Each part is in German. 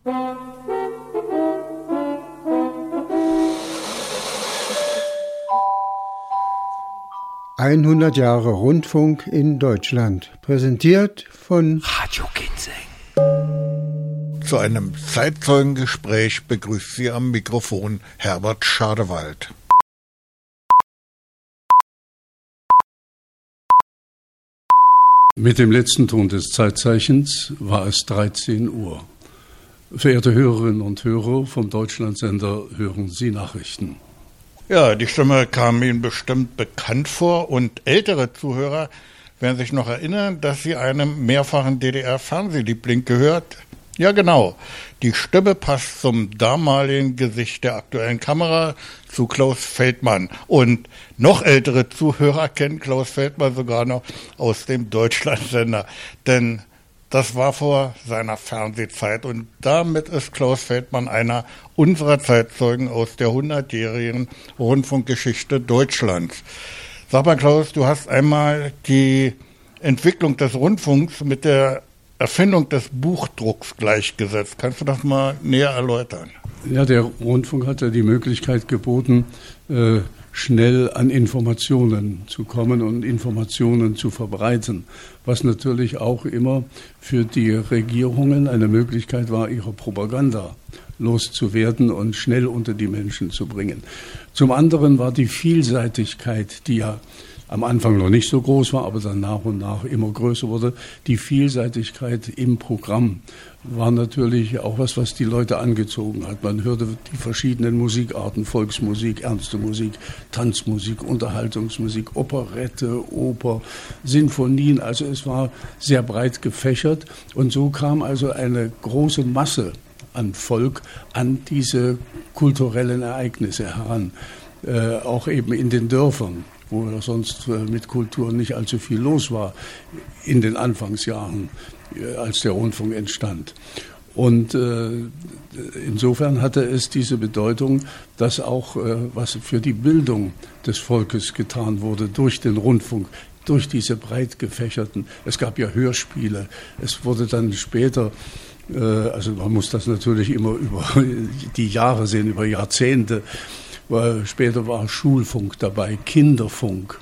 »100 Jahre Rundfunk in Deutschland«, präsentiert von Radio Ginseng. Zu einem Zeitzeugengespräch begrüßt Sie am Mikrofon Herbert Schadewald. Mit dem letzten Ton des Zeitzeichens war es 13 Uhr. Verehrte Hörerinnen und Hörer vom Deutschlandsender, hören Sie Nachrichten. Ja, die Stimme kam Ihnen bestimmt bekannt vor und ältere Zuhörer werden sich noch erinnern, dass Sie einem mehrfachen DDR-Fernsehliebling gehört. Ja, genau. Die Stimme passt zum damaligen Gesicht der aktuellen Kamera, zu Klaus Feldmann. Und noch ältere Zuhörer kennen Klaus Feldmann sogar noch aus dem Deutschlandsender. Denn das war vor seiner Fernsehzeit. Und damit ist Klaus Feldmann einer unserer Zeitzeugen aus der 100-jährigen Rundfunkgeschichte Deutschlands. Sag mal, Klaus, du hast einmal die Entwicklung des Rundfunks mit der Erfindung des Buchdrucks gleichgesetzt. Kannst du das mal näher erläutern? Ja, der Rundfunk hat ja die Möglichkeit geboten, schnell an Informationen zu kommen und Informationen zu verbreiten, was natürlich auch immer für die Regierungen eine Möglichkeit war, ihre Propaganda loszuwerden und schnell unter die Menschen zu bringen. Zum anderen war die Vielseitigkeit, die ja am Anfang noch nicht so groß war, aber dann nach und nach immer größer wurde. Die Vielseitigkeit im Programm war natürlich auch was die Leute angezogen hat. Man hörte die verschiedenen Musikarten, Volksmusik, ernste Musik, Tanzmusik, Unterhaltungsmusik, Operette, Oper, Sinfonien. Also es war sehr breit gefächert und so kam also eine große Masse an Volk an diese kulturellen Ereignisse heran, auch eben in den Dörfern, wo sonst mit Kultur nicht allzu viel los war in den Anfangsjahren, als der Rundfunk entstand. Und insofern hatte es diese Bedeutung, dass auch was für die Bildung des Volkes getan wurde durch den Rundfunk, durch diese breit gefächerten, es gab ja Hörspiele, es wurde dann später, also man muss das natürlich immer über die Jahre sehen, über Jahrzehnte. Später war Schulfunk dabei, Kinderfunk,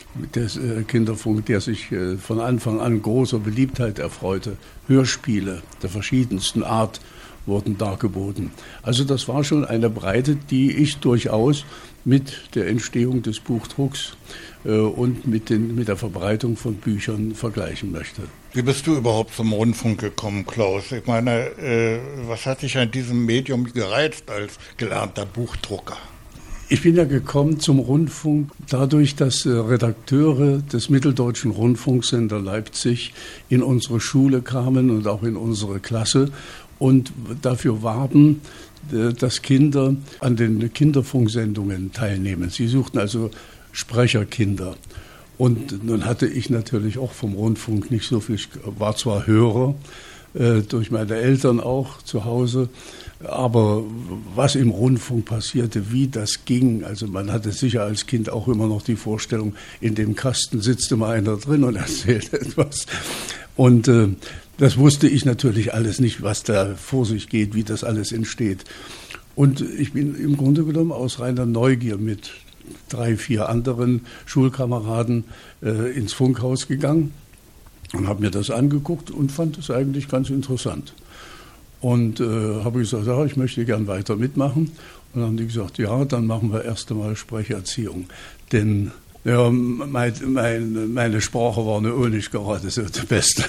der sich von Anfang an großer Beliebtheit erfreute. Hörspiele der verschiedensten Art wurden dargeboten. Also das war schon eine Breite, die ich durchaus mit der Entstehung des Buchdrucks und mit der Verbreitung von Büchern vergleichen möchte. Wie bist du überhaupt zum Rundfunk gekommen, Klaus? Ich meine, was hat dich an diesem Medium gereizt als gelernter Buchdrucker? Ich bin ja gekommen zum Rundfunk dadurch, dass Redakteure des Mitteldeutschen Rundfunksender Leipzig in unsere Schule kamen und auch in unsere Klasse und dafür warben, dass Kinder an den Kinderfunksendungen teilnehmen. Sie suchten also Sprecherkinder. Und nun hatte ich natürlich auch vom Rundfunk nicht so viel, war zwar Hörer, durch meine Eltern auch zu Hause, aber was im Rundfunk passierte, wie das ging, also man hatte sicher als Kind auch immer noch die Vorstellung, in dem Kasten sitzt immer einer drin und erzählt etwas. Und das wusste ich natürlich alles nicht, was da vor sich geht, wie das alles entsteht. Und ich bin im Grunde genommen aus reiner Neugier mit 3, 4 anderen Schulkameraden ins Funkhaus gegangen und habe mir das angeguckt und fand es eigentlich ganz interessant. Und habe gesagt, ja, ich möchte gern weiter mitmachen. Und dann haben die gesagt, ja, dann machen wir erst einmal Sprecherziehung. Denn ja, meine Sprache war auch nicht gerade so die beste,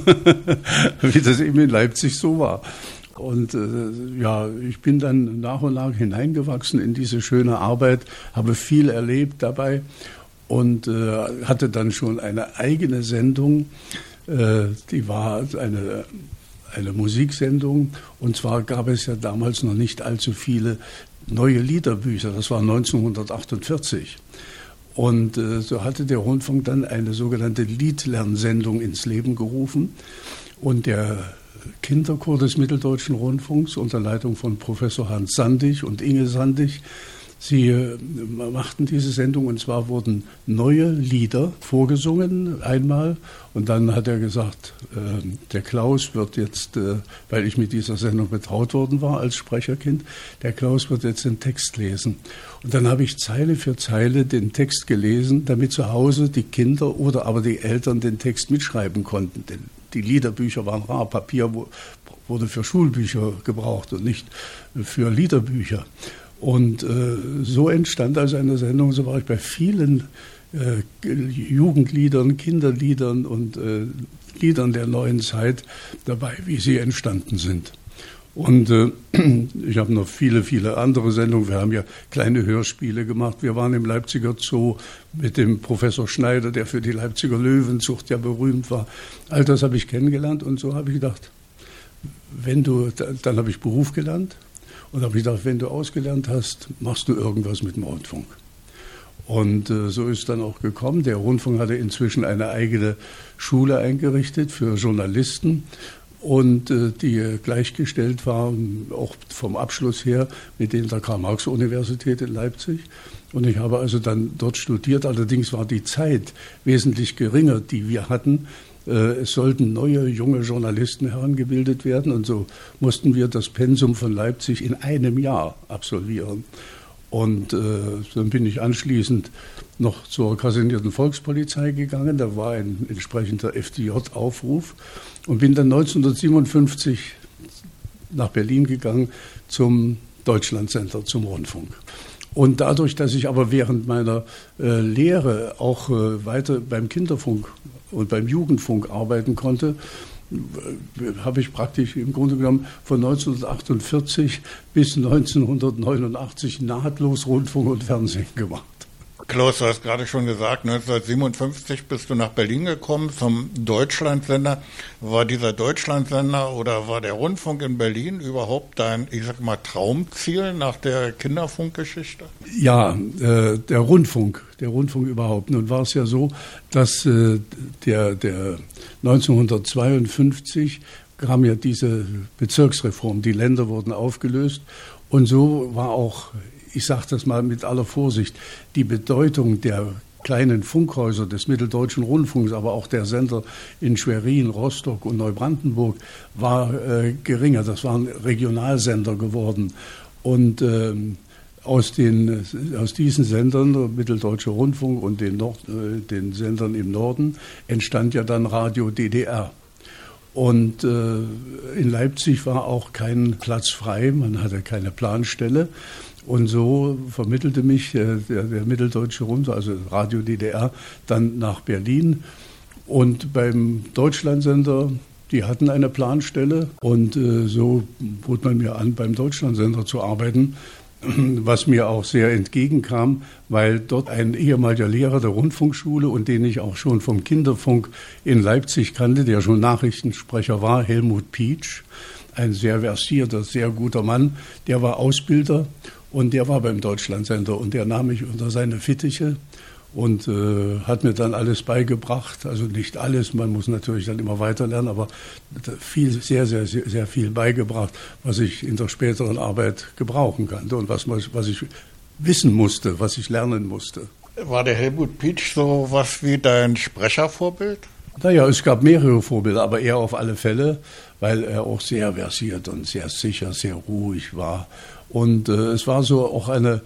wie das eben in Leipzig so war. Und ja, ich bin dann nach und nach hineingewachsen in diese schöne Arbeit, habe viel erlebt dabei und hatte dann schon eine eigene Sendung, die war eine Musiksendung, und zwar gab es ja damals noch nicht allzu viele neue Liederbücher, das war 1948. Und so hatte der Rundfunk dann eine sogenannte Liedlernsendung ins Leben gerufen und der Kinderchor des Mitteldeutschen Rundfunks unter Leitung von Professor Hans Sandig und Inge Sandig Sie machten diese Sendung und zwar wurden neue Lieder vorgesungen einmal und dann hat er gesagt, der Klaus wird jetzt, weil ich mit dieser Sendung betraut worden war als Sprecherkind, der Klaus wird jetzt den Text lesen. Und dann habe ich Zeile für Zeile den Text gelesen, damit zu Hause die Kinder oder aber die Eltern den Text mitschreiben konnten. Denn die Liederbücher waren rar, Papier wurde für Schulbücher gebraucht und nicht für Liederbücher. Und so entstand also eine Sendung, so war ich bei vielen Jugendliedern, Kinderliedern und Liedern der neuen Zeit dabei, wie sie entstanden sind. Und ich habe noch viele, viele andere Sendungen. Wir haben ja kleine Hörspiele gemacht. Wir waren im Leipziger Zoo mit dem Professor Schneider, der für die Leipziger Löwenzucht ja berühmt war. All das habe ich kennengelernt und so habe ich gedacht, dann habe ich Beruf gelernt. Und da habe ich gedacht, wenn du ausgelernt hast, machst du irgendwas mit dem Rundfunk. Und so ist dann auch gekommen. Der Rundfunk hatte inzwischen eine eigene Schule eingerichtet für Journalisten und die gleichgestellt war, auch vom Abschluss her, mit denen der Karl-Marx-Universität in Leipzig. Und ich habe also dann dort studiert. Allerdings war die Zeit wesentlich geringer, die wir hatten. Es sollten neue, junge Journalisten herangebildet werden und so mussten wir das Pensum von Leipzig in einem Jahr absolvieren. Und dann bin ich anschließend noch zur kasernierten Volkspolizei gegangen, da war ein entsprechender FDJ-Aufruf und bin dann 1957 nach Berlin gegangen zum Deutschlandcenter, zum Rundfunk. Und dadurch, dass ich aber während meiner Lehre auch weiter beim Kinderfunk und beim Jugendfunk arbeiten konnte, habe ich praktisch im Grunde genommen von 1948 bis 1989 nahtlos Rundfunk und Fernsehen gemacht. Klaus, du hast gerade schon gesagt, 1957 bist du nach Berlin gekommen zum Deutschlandsender. War dieser Deutschlandsender oder war der Rundfunk in Berlin überhaupt dein, ich sag mal, Traumziel nach der Kinderfunkgeschichte? Ja, der Rundfunk überhaupt. Nun war es ja so, dass der 1952 kam ja diese Bezirksreform, die Länder wurden aufgelöst und so war auch, ich sage das mal mit aller Vorsicht, die Bedeutung der kleinen Funkhäuser des Mitteldeutschen Rundfunks, aber auch der Sender in Schwerin, Rostock und Neubrandenburg war geringer. Das waren Regionalsender geworden. Und aus diesen Sendern, der Mitteldeutsche Rundfunk und den Sendern im Norden, entstand ja dann Radio DDR. Und in Leipzig war auch kein Platz frei, man hatte keine Planstelle. Und so vermittelte mich der Mitteldeutsche Rundfunk, also Radio DDR, dann nach Berlin. Und beim Deutschlandsender, die hatten eine Planstelle. Und so bot man mir an, beim Deutschlandsender zu arbeiten, was mir auch sehr entgegenkam, weil dort ein ehemaliger Lehrer der Rundfunkschule und den ich auch schon vom Kinderfunk in Leipzig kannte, der schon Nachrichtensprecher war, Helmut Pietsch, ein sehr versierter, sehr guter Mann, der war Ausbilder. Und der war beim Deutschlandsender und der nahm mich unter seine Fittiche und hat mir dann alles beigebracht. Also nicht alles, man muss natürlich dann immer weiter lernen, aber sehr, sehr, sehr viel beigebracht, was ich in der späteren Arbeit gebrauchen kannte und was ich wissen musste, was ich lernen musste. War der Helmut Pietsch so was wie dein Sprechervorbild? Naja, es gab mehrere Vorbilder, aber er auf alle Fälle, weil er auch sehr versiert und sehr sicher, sehr ruhig war. Und es war so auch eine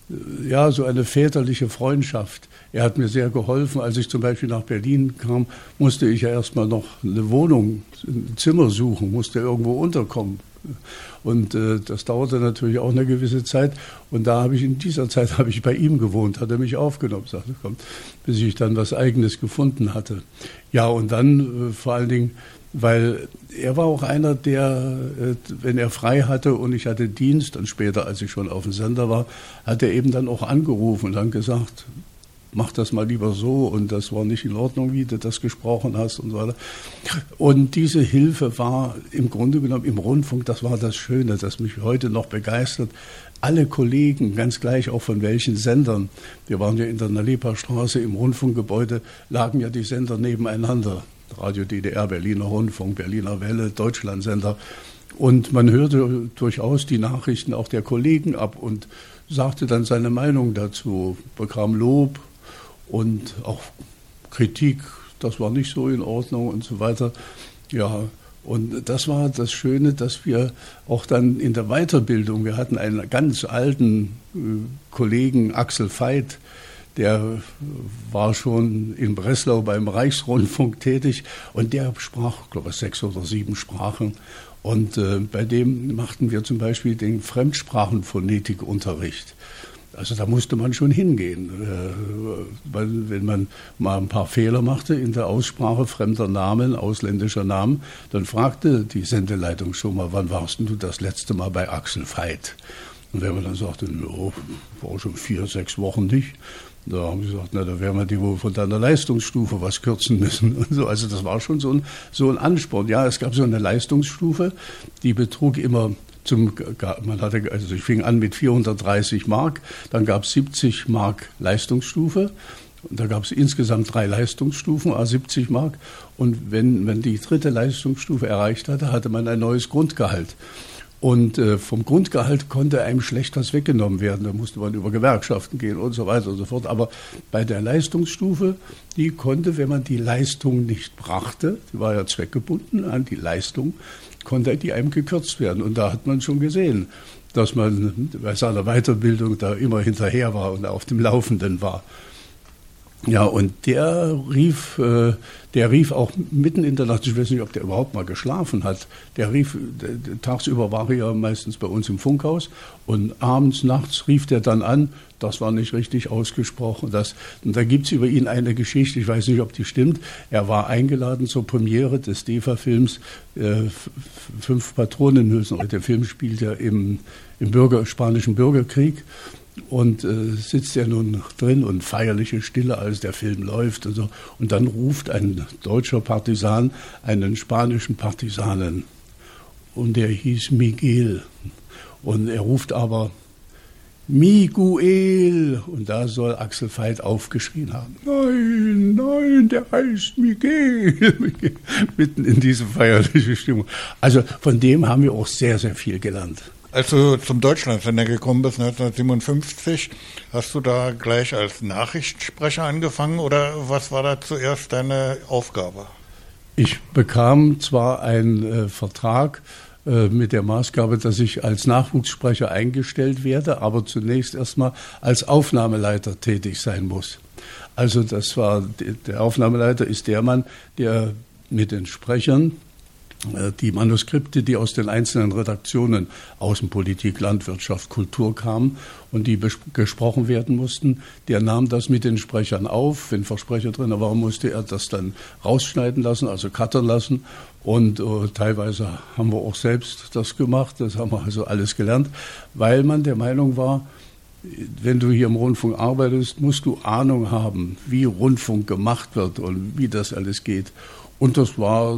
väterliche Freundschaft. Er hat mir sehr geholfen. Als ich zum Beispiel nach Berlin kam, musste ich ja erstmal noch eine Wohnung, ein Zimmer suchen, musste irgendwo unterkommen. Und das dauerte natürlich auch eine gewisse Zeit. Und in dieser Zeit habe ich bei ihm gewohnt, hat er mich aufgenommen, sagte, komm, bis ich dann was Eigenes gefunden hatte. Ja, und dann vor allen Dingen, weil er war auch einer, der, wenn er frei hatte und ich hatte Dienst, und später, als ich schon auf dem Sender war, hat er eben dann auch angerufen und dann gesagt, mach das mal lieber so und das war nicht in Ordnung, wie du das gesprochen hast und so weiter. Und diese Hilfe war im Grunde genommen im Rundfunk, das war das Schöne, das mich heute noch begeistert. Alle Kollegen, ganz gleich auch von welchen Sendern, wir waren ja in der Nalepa-Straße im Rundfunkgebäude, lagen ja die Sender nebeneinander. Radio DDR, Berliner Rundfunk, Berliner Welle, Deutschlandsender. Und man hörte durchaus die Nachrichten auch der Kollegen ab und sagte dann seine Meinung dazu, bekam Lob und auch Kritik, das war nicht so in Ordnung und so weiter. Ja, und das war das Schöne, dass wir auch dann in der Weiterbildung, wir hatten einen ganz alten Kollegen, Axel Veit, der war schon in Breslau beim Reichsrundfunk tätig und der sprach, glaube ich, 6 oder 7 Sprachen. Und bei dem machten wir zum Beispiel den Fremdsprachenphonetikunterricht. Also da musste man schon hingehen, weil wenn man mal ein paar Fehler machte in der Aussprache fremder Namen, ausländischer Namen, dann fragte die Sendeleitung schon mal, wann warst du das letzte Mal bei Axel Veit? Und wenn man dann sagte, no, war schon 4, 6 Wochen nicht, da haben sie gesagt, na, da werden wir die wohl von deiner Leistungsstufe was kürzen müssen. Und so. Also das war schon so ein Ansporn. Ja, es gab so eine Leistungsstufe, die betrug immer ich fing an mit 430 Mark, dann gab es 70 Mark Leistungsstufe. Und da gab es insgesamt 3 Leistungsstufen, 70 Mark. Und wenn man die 3. Leistungsstufe erreicht hatte, hatte man ein neues Grundgehalt. Und vom Grundgehalt konnte einem schlecht was weggenommen werden. Da musste man über Gewerkschaften gehen und so weiter und so fort. Aber bei der Leistungsstufe, die konnte, wenn man die Leistung nicht brachte, die war ja zweckgebunden an die Leistung, konnte die einem gekürzt werden. Und da hat man schon gesehen, dass man bei seiner Weiterbildung da immer hinterher war und auf dem Laufenden war. Ja, und der rief auch mitten in der Nacht, ich weiß nicht, ob der überhaupt mal geschlafen hat, tagsüber war er ja meistens bei uns im Funkhaus und nachts rief der dann an, das war nicht richtig ausgesprochen. Und da gibt es über ihn eine Geschichte, ich weiß nicht, ob die stimmt, er war eingeladen zur Premiere des DEFA-Films 5 Patronenhülsen. Der Film spielt ja im spanischen Bürgerkrieg. Und sitzt er nun drin und feierliche Stille, als der Film läuft und so. Und dann ruft ein deutscher Partisan einen spanischen Partisanen. Und der hieß Miguel. Und er ruft aber Miguel. Und da soll Axel Veit aufgeschrien haben. Nein, der heißt Miguel. Mitten in diese feierliche Stimmung. Also von dem haben wir auch sehr, sehr viel gelernt. Als du zum Deutschlandsender gekommen bist, 1957, hast du da gleich als Nachrichtensprecher angefangen oder was war da zuerst deine Aufgabe? Ich bekam zwar einen Vertrag mit der Maßgabe, dass ich als Nachwuchssprecher eingestellt werde, aber zunächst erstmal als Aufnahmeleiter tätig sein muss. Also der Aufnahmeleiter ist der Mann, der mit den Sprechern die Manuskripte, die aus den einzelnen Redaktionen Außenpolitik, Landwirtschaft, Kultur kamen und die gesprochen werden mussten, der nahm das mit den Sprechern auf. Wenn Versprecher drin war, musste er das dann rausschneiden lassen, also cuttern lassen. Und teilweise haben wir auch selbst das gemacht, das haben wir also alles gelernt, weil man der Meinung war, wenn du hier im Rundfunk arbeitest, musst du Ahnung haben, wie Rundfunk gemacht wird und wie das alles geht. Und das war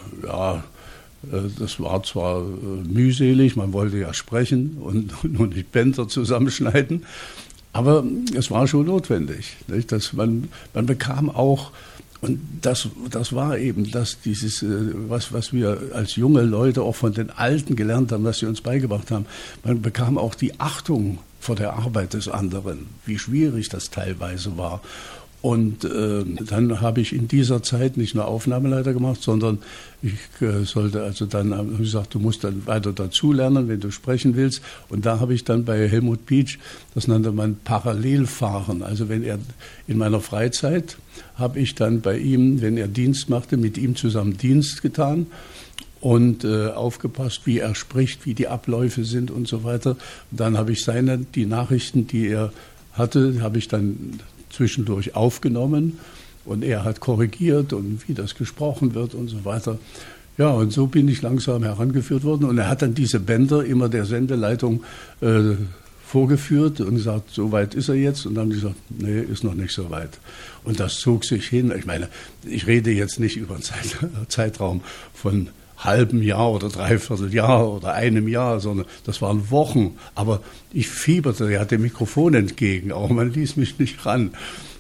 zwar mühselig, man wollte ja sprechen und nicht Bänder zusammenschneiden, aber es war schon notwendig, nicht? Dass man bekam auch, und das war eben dieses, was wir als junge Leute auch von den Alten gelernt haben, was sie uns beigebracht haben, man bekam auch die Achtung vor der Arbeit des anderen, wie schwierig das teilweise war. Und dann habe ich in dieser Zeit nicht nur Aufnahmeleiter gemacht, sondern ich sollte also dann, habe ich gesagt, du musst dann weiter dazulernen, wenn du sprechen willst. Und da habe ich dann bei Helmut Pietsch, das nannte man Parallelfahren. Also wenn er in meiner Freizeit, habe ich dann bei ihm, wenn er Dienst machte, mit ihm zusammen Dienst getan und aufgepasst, wie er spricht, wie die Abläufe sind und so weiter. Und dann habe ich die Nachrichten, die er hatte, habe ich dann zwischendurch aufgenommen und er hat korrigiert und wie das gesprochen wird und so weiter. Ja, und so bin ich langsam herangeführt worden und er hat dann diese Bänder immer der Sendeleitung vorgeführt und gesagt, so weit ist er jetzt. Und dann haben die gesagt, nee, ist noch nicht so weit. Und das zog sich hin. Ich meine, ich rede jetzt nicht über einen Zeitraum von halben Jahr oder Dreivierteljahr oder einem Jahr, sondern das waren Wochen. Aber ich fieberte, er hatte Mikrofon entgegen, auch man ließ mich nicht ran.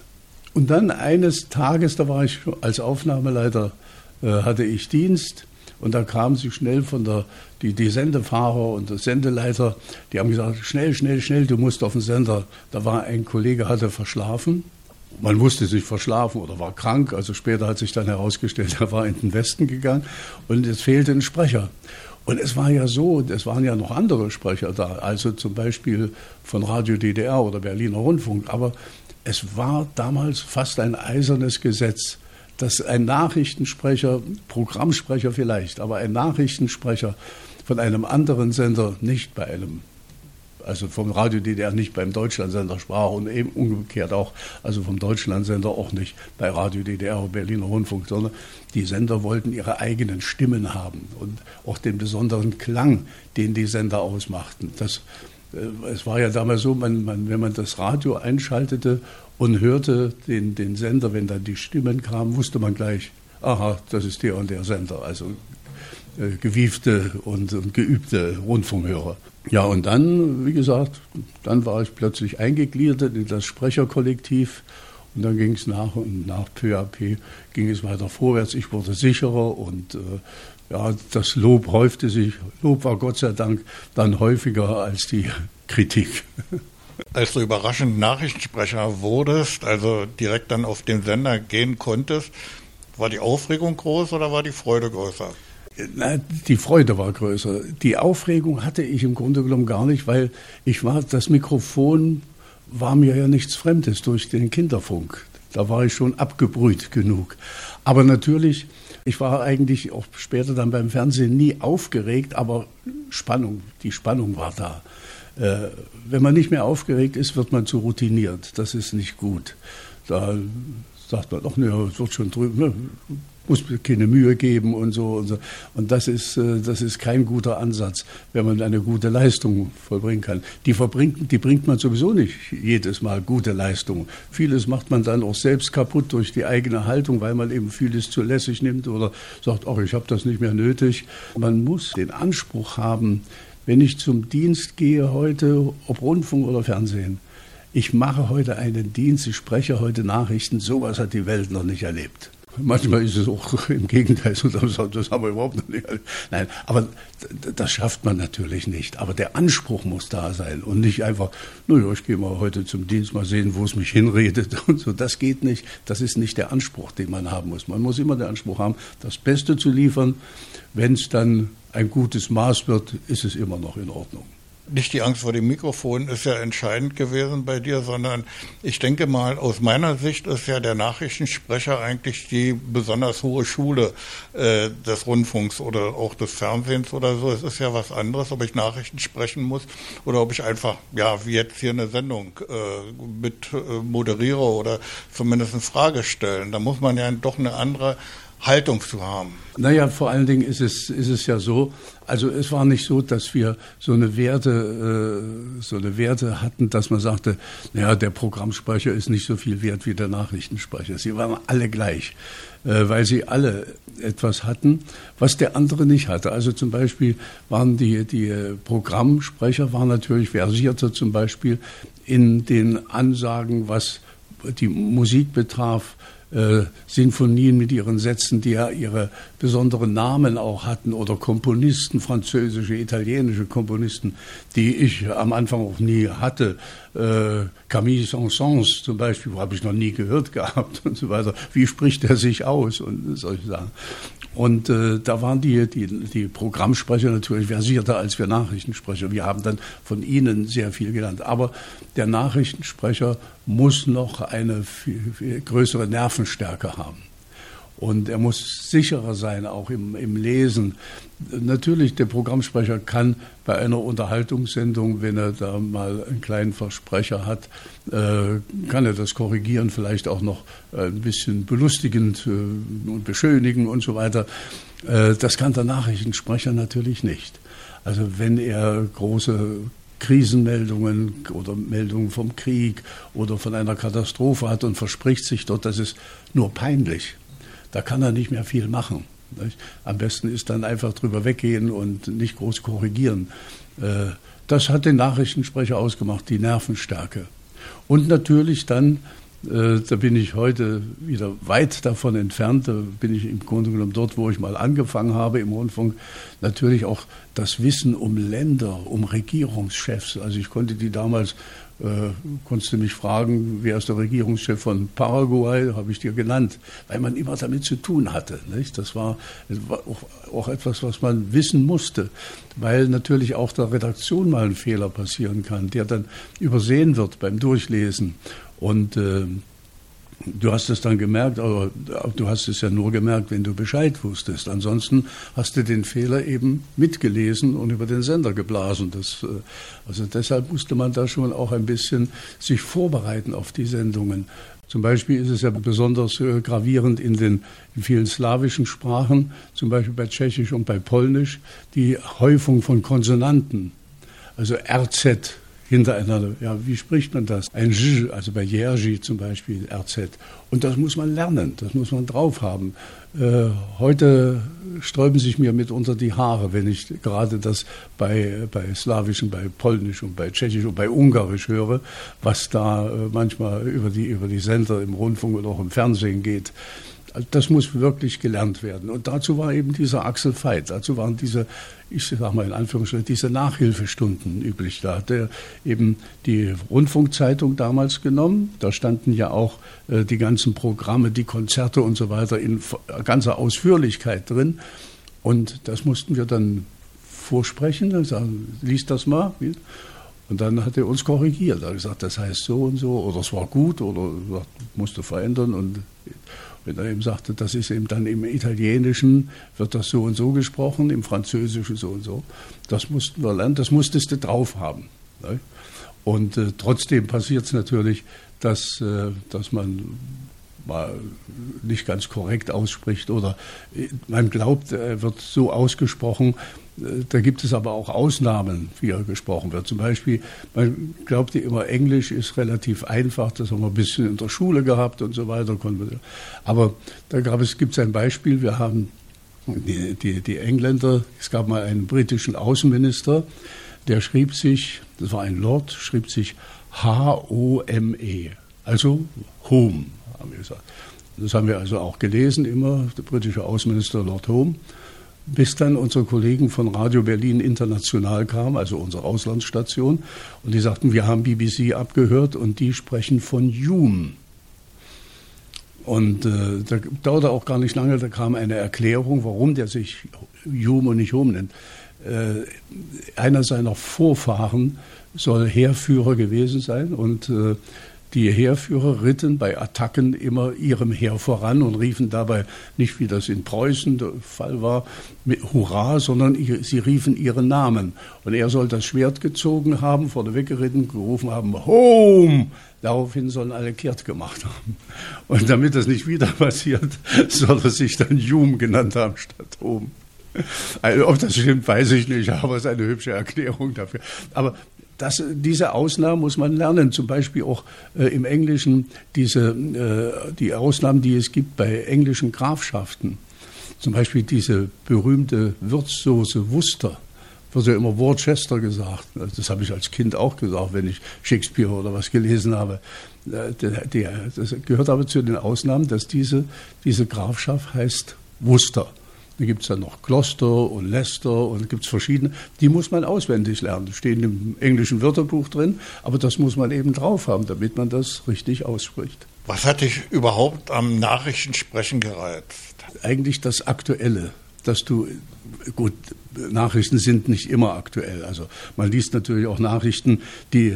Und dann eines Tages, da war ich als Aufnahmeleiter, hatte ich Dienst Und da kamen sie schnell die Sendefahrer und der Sendeleiter, die haben gesagt, schnell, du musst auf den Sender. Da war ein Kollege, hatte verschlafen. Man wusste sich verschlafen oder war krank. Also später hat sich dann herausgestellt, er war in den Westen gegangen und es fehlte ein Sprecher. Und es war ja so, es waren ja noch andere Sprecher da, also zum Beispiel von Radio DDR oder Berliner Rundfunk. Aber es war damals fast ein eisernes Gesetz, dass ein Nachrichtensprecher, Programmsprecher vielleicht, aber ein Nachrichtensprecher von einem anderen Sender nicht also vom Radio DDR nicht beim Deutschlandsender sprach und eben umgekehrt auch, also vom Deutschlandsender auch nicht bei Radio DDR oder Berliner Rundfunk, sondern die Sender wollten ihre eigenen Stimmen haben und auch den besonderen Klang, den die Sender ausmachten. Es war ja damals so, wenn man das Radio einschaltete und hörte den Sender, wenn dann die Stimmen kamen, wusste man gleich, aha, das ist der und der Sender, also gewiefte und geübte Rundfunkhörer. Ja, und dann, wie gesagt, dann war ich plötzlich eingegliedert in das Sprecherkollektiv und dann ging es nach und nach, peu à peu, ging es weiter vorwärts. Ich wurde sicherer und das Lob häufte sich. Lob war Gott sei Dank dann häufiger als die Kritik. Als du überraschend Nachrichtensprecher wurdest, also direkt dann auf den Sender gehen konntest, war die Aufregung groß oder war die Freude größer? Na, die Freude war größer. Die Aufregung hatte ich im Grunde genommen gar nicht, weil das Mikrofon war mir ja nichts Fremdes durch den Kinderfunk. Da war ich schon abgebrüht genug. Aber natürlich, ich war eigentlich auch später dann beim Fernsehen nie aufgeregt, aber die Spannung war da. Wenn man nicht mehr aufgeregt ist, wird man zu routiniert. Das ist nicht gut. Da sagt man, ach ne, es wird schon drüben, muss keine Mühe geben und so. Und das ist kein guter Ansatz, wenn man eine gute Leistung vollbringen kann. Die bringt man sowieso nicht jedes Mal, gute Leistung. Vieles macht man dann auch selbst kaputt durch die eigene Haltung, weil man eben vieles zu lässig nimmt oder sagt, ach, ich habe das nicht mehr nötig. Man muss den Anspruch haben, wenn ich zum Dienst gehe heute, ob Rundfunk oder Fernsehen, ich mache heute einen Dienst, ich spreche heute Nachrichten, sowas hat die Welt noch nicht erlebt. Manchmal ist es auch im Gegenteil, so, das haben wir überhaupt noch nicht erlebt. Nein, aber das schafft man natürlich nicht. Aber der Anspruch muss da sein und nicht einfach, ich gehe mal heute zum Dienst, mal sehen, wo es mich hinredet und so. Das geht nicht. Das ist nicht der Anspruch, den man haben muss. Man muss immer den Anspruch haben, das Beste zu liefern. Wenn es dann ein gutes Maß wird, ist es immer noch in Ordnung. Nicht die Angst vor dem Mikrofon ist ja entscheidend gewesen bei dir, sondern ich denke mal, aus meiner Sicht ist ja der Nachrichtensprecher eigentlich die besonders hohe Schule des Rundfunks oder auch des Fernsehens oder so. Es ist ja was anderes, ob ich Nachrichten sprechen muss oder ob ich einfach, wie jetzt hier eine Sendung mit moderiere oder zumindest eine Frage stellen. Da muss man ja doch eine andere Haltung zu haben. Naja, vor allen Dingen ist es ja so, also es war nicht so, dass wir so eine Werte hatten, dass man sagte, der Programmsprecher ist nicht so viel wert wie der Nachrichtensprecher. Sie waren alle gleich, weil sie alle etwas hatten, was der andere nicht hatte. Also zum Beispiel waren die Programmsprecher waren natürlich versierter zum Beispiel in den Ansagen, was die Musik betraf, Sinfonien mit ihren Sätzen, die ja ihre besonderen Namen auch hatten, oder Komponisten, französische, italienische Komponisten, die ich am Anfang auch nie hatte. Camille Saint-Saëns zum Beispiel, habe ich noch nie gehört gehabt und so weiter. Wie spricht er sich aus und solche Sachen. Und da waren die Programmsprecher natürlich versierter als wir Nachrichtensprecher. Wir haben dann von ihnen sehr viel gelernt. Aber der Nachrichtensprecher muss noch eine viel größere Nervenstärke haben. Und er muss sicherer sein, auch im Lesen. Natürlich, der Programmsprecher kann bei einer Unterhaltungssendung, wenn er da mal einen kleinen Versprecher hat, kann er das korrigieren, vielleicht auch noch ein bisschen belustigend und beschönigen und so weiter. Das kann der Nachrichtensprecher natürlich nicht. Also wenn er große Krisenmeldungen oder Meldungen vom Krieg oder von einer Katastrophe hat und verspricht sich dort, das ist nur peinlich. Da kann er nicht mehr viel machen. Nicht? Am besten ist dann einfach drüber weggehen und nicht groß korrigieren. Das hat den Nachrichtensprecher ausgemacht, die Nervenstärke. Und natürlich dann Da bin ich heute wieder weit davon entfernt. Da bin ich im Grunde genommen dort, wo ich mal angefangen habe im Rundfunk. Natürlich auch das Wissen um Länder, um Regierungschefs. Also ich konnte die damals, konntest du mich fragen, wer ist der Regierungschef von Paraguay, habe ich dir genannt, weil man immer damit zu tun hatte. Nicht? Das war auch etwas, was man wissen musste, weil natürlich auch der Redaktion mal ein Fehler passieren kann, der dann übersehen wird beim Durchlesen. Und du hast es dann gemerkt, aber du hast es ja nur gemerkt, wenn du Bescheid wusstest. Ansonsten hast du den Fehler eben mitgelesen und über den Sender geblasen. Also deshalb musste man da schon auch ein bisschen sich vorbereiten auf die Sendungen. Zum Beispiel ist es ja besonders gravierend in vielen slawischen Sprachen, zum Beispiel bei Tschechisch und bei Polnisch, die Häufung von Konsonanten, also RZ. Hintereinander, ja, wie spricht man das? Ein J, also bei Jerzy zum Beispiel, RZ. Und das muss man lernen, das muss man drauf haben. Heute sträuben sich mir mitunter die Haare, wenn ich gerade das bei Slawischen, bei Polnisch und bei Tschechisch und bei Ungarisch höre, was da manchmal über die Sender im Rundfunk oder auch im Fernsehen geht. Das muss wirklich gelernt werden. Und dazu war eben dieser Axel Veit, dazu waren diese, ich sage mal in Anführungsstrichen, diese Nachhilfestunden üblich. Da hat er eben die Rundfunkzeitung damals genommen. Da standen ja auch die ganzen Programme, die Konzerte und so weiter in ganzer Ausführlichkeit drin. Und das mussten wir dann vorsprechen, dann sagen, lies das mal. Und dann hat er uns korrigiert. Er hat gesagt, das heißt so und so, oder es war gut, oder musste verändern. Und wenn er eben sagte, das ist eben dann im Italienischen, wird das so und so gesprochen, im Französischen so und so. Das mussten wir lernen, das musstest du drauf haben. Ne? Und trotzdem passiert es natürlich, dass man mal nicht ganz korrekt ausspricht oder man glaubt, er wird so ausgesprochen. Da gibt es aber auch Ausnahmen, wie er gesprochen wird. Zum Beispiel, man glaubt ja immer, Englisch ist relativ einfach, das haben wir ein bisschen in der Schule gehabt und so weiter. Aber da gibt es ein Beispiel, wir haben die Engländer, es gab mal einen britischen Außenminister, der schrieb sich, das war ein Lord, schrieb sich H-O-M-E, also Home, haben wir gesagt. Das haben wir also auch gelesen immer, der britische Außenminister Lord Home. Bis dann unsere Kollegen von Radio Berlin International kamen, also unsere Auslandsstation, und die sagten, wir haben BBC abgehört und die sprechen von Hume. Und da dauerte auch gar nicht lange, da kam eine Erklärung, warum der sich Hume und nicht Home nennt. Einer seiner Vorfahren soll Heerführer gewesen sein und die Heerführer ritten bei Attacken immer ihrem Heer voran und riefen dabei nicht, wie das in Preußen der Fall war, mit Hurra, sondern sie riefen ihren Namen. Und er soll das Schwert gezogen haben, vorne weggeritten, gerufen haben, Home! Daraufhin sollen alle kehrt gemacht haben. Und damit das nicht wieder passiert, soll er sich dann Hume genannt haben statt Home. Also, ob das stimmt, weiß ich nicht, aber es ist eine hübsche Erklärung dafür. Aber diese Ausnahmen muss man lernen, zum Beispiel auch im Englischen die Ausnahmen, die es gibt bei englischen Grafschaften. Zum Beispiel diese berühmte Würzsoße Worcester, wird ja immer Worcester gesagt. Das habe ich als Kind auch gesagt, wenn ich Shakespeare oder was gelesen habe. Das gehört aber zu den Ausnahmen, dass diese Grafschaft heißt Worcester. Da gibt es dann noch Gloucester und Leicester und gibt es verschiedene. Die muss man auswendig lernen. Die stehen im englischen Wörterbuch drin, aber das muss man eben drauf haben, damit man das richtig ausspricht. Was hat dich überhaupt am Nachrichtensprechen gereizt? Eigentlich das Aktuelle, dass du, gut, Nachrichten sind nicht immer aktuell. Also man liest natürlich auch Nachrichten, die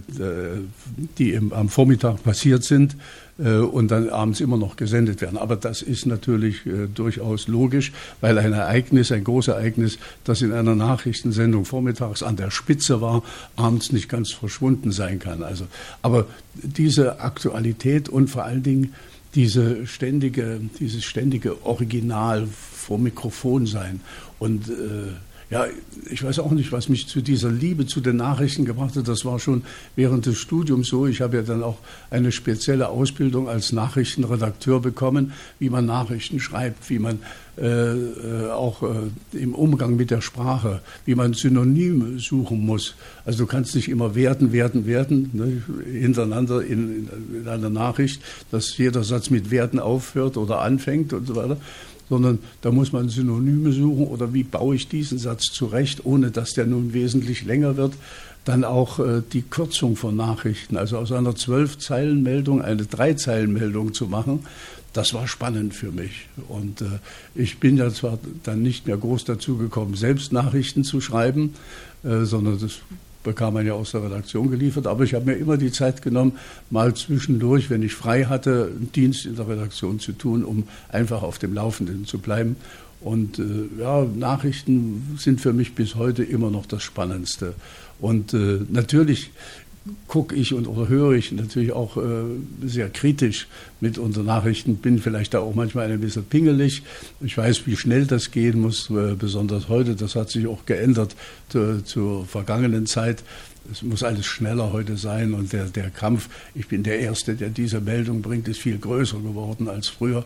am Vormittag passiert sind und dann abends immer noch gesendet werden. Aber das ist natürlich durchaus logisch, weil ein Großereignis, das in einer Nachrichtensendung vormittags an der Spitze war, abends nicht ganz verschwunden sein kann. Also, aber diese Aktualität und vor allen Dingen dieses ständige Original vor Mikrofon sein und Ja, ich weiß auch nicht, was mich zu dieser Liebe zu den Nachrichten gebracht hat. Das war schon während des Studiums so. Ich habe ja dann auch eine spezielle Ausbildung als Nachrichtenredakteur bekommen, wie man Nachrichten schreibt, wie man auch im Umgang mit der Sprache, wie man Synonyme suchen muss. Also du kannst nicht immer werden, ne, hintereinander in einer Nachricht, dass jeder Satz mit werden aufhört oder anfängt und so weiter, sondern da muss man Synonyme suchen oder wie baue ich diesen Satz zurecht, ohne dass der nun wesentlich länger wird. Dann auch die Kürzung von Nachrichten, also aus einer 12-Zeilen-Meldung eine 3-Zeilen-Meldung zu machen, das war spannend für mich. Und ich bin ja zwar dann nicht mehr groß dazu gekommen, selbst Nachrichten zu schreiben, sondern das bekam man ja aus der Redaktion geliefert. Aber ich habe mir immer die Zeit genommen, mal zwischendurch, wenn ich frei hatte, einen Dienst in der Redaktion zu tun, um einfach auf dem Laufenden zu bleiben. Und ja, Nachrichten sind für mich bis heute immer noch das Spannendste. Und natürlich gucke ich oder höre ich natürlich auch sehr kritisch mit unseren Nachrichten, bin vielleicht da auch manchmal ein bisschen pingelig. Ich weiß, wie schnell das gehen muss, besonders heute. Das hat sich auch geändert zur vergangenen Zeit. Es muss alles schneller heute sein und der Kampf, ich bin der Erste, der diese Meldung bringt, ist viel größer geworden als früher.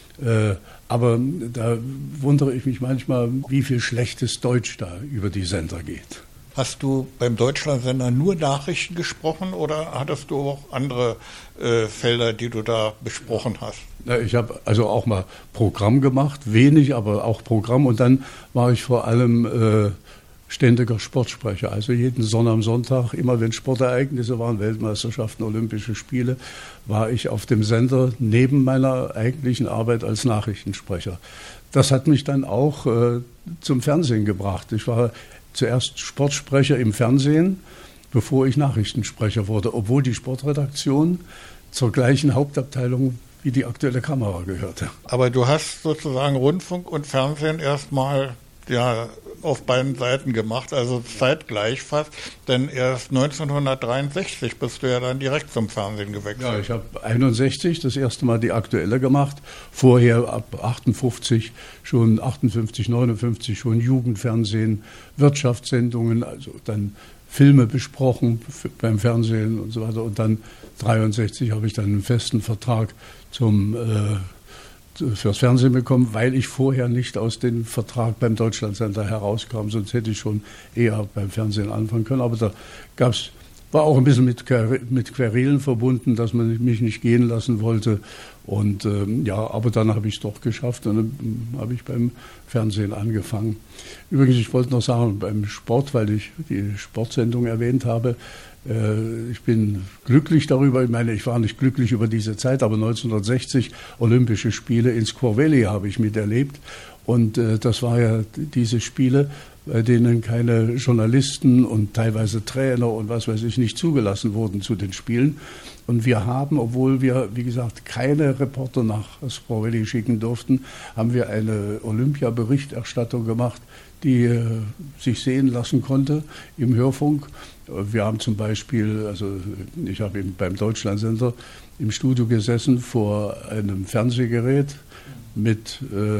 Aber da wundere ich mich manchmal, wie viel schlechtes Deutsch da über die Sender geht. Hast du beim Deutschlandsender nur Nachrichten gesprochen oder hattest du auch andere Felder, die du da besprochen hast? Ich habe also auch mal Programm gemacht, wenig, aber auch Programm. Und dann war ich vor allem ständiger Sportsprecher. Also jeden Sonntag, immer wenn Sportereignisse waren, Weltmeisterschaften, Olympische Spiele, war ich auf dem Sender neben meiner eigentlichen Arbeit als Nachrichtensprecher. Das hat mich dann auch zum Fernsehen gebracht. Ich war zuerst Sportsprecher im Fernsehen, bevor ich Nachrichtensprecher wurde, obwohl die Sportredaktion zur gleichen Hauptabteilung wie die Aktuelle Kamera gehörte. Aber du hast sozusagen Rundfunk und Fernsehen erstmal auf beiden Seiten gemacht, also zeitgleich fast, denn erst 1963 bist du ja dann direkt zum Fernsehen gewechselt. Ja, ich habe 61 das erste Mal die Aktuelle gemacht, vorher ab 58, 59 schon Jugendfernsehen, Wirtschaftssendungen, also dann Filme besprochen beim Fernsehen und so weiter und dann 63 habe ich dann einen festen Vertrag fürs Fernsehen bekommen, weil ich vorher nicht aus dem Vertrag beim Deutschlandsender herauskam, sonst hätte ich schon eher beim Fernsehen anfangen können. Aber da war auch ein bisschen mit Querelen verbunden, dass man mich nicht gehen lassen wollte. Und aber dann habe ich es doch geschafft und dann habe ich beim Fernsehen angefangen. Übrigens, ich wollte noch sagen, beim Sport, weil ich die Sportsendung erwähnt habe, ich bin glücklich darüber, ich meine, ich war nicht glücklich über diese Zeit, aber 1960 Olympische Spiele in Squaw Valley habe ich miterlebt und das war ja diese Spiele, bei denen keine Journalisten und teilweise Trainer und was weiß ich nicht zugelassen wurden zu den Spielen. Und wir haben, obwohl wir, wie gesagt, keine Reporter nach Squaw Valley schicken durften, haben wir eine Olympia-Berichterstattung gemacht, die sich sehen lassen konnte im Hörfunk. Wir haben zum Beispiel, also ich habe beim Deutschlandsender im Studio gesessen vor einem Fernsehgerät mit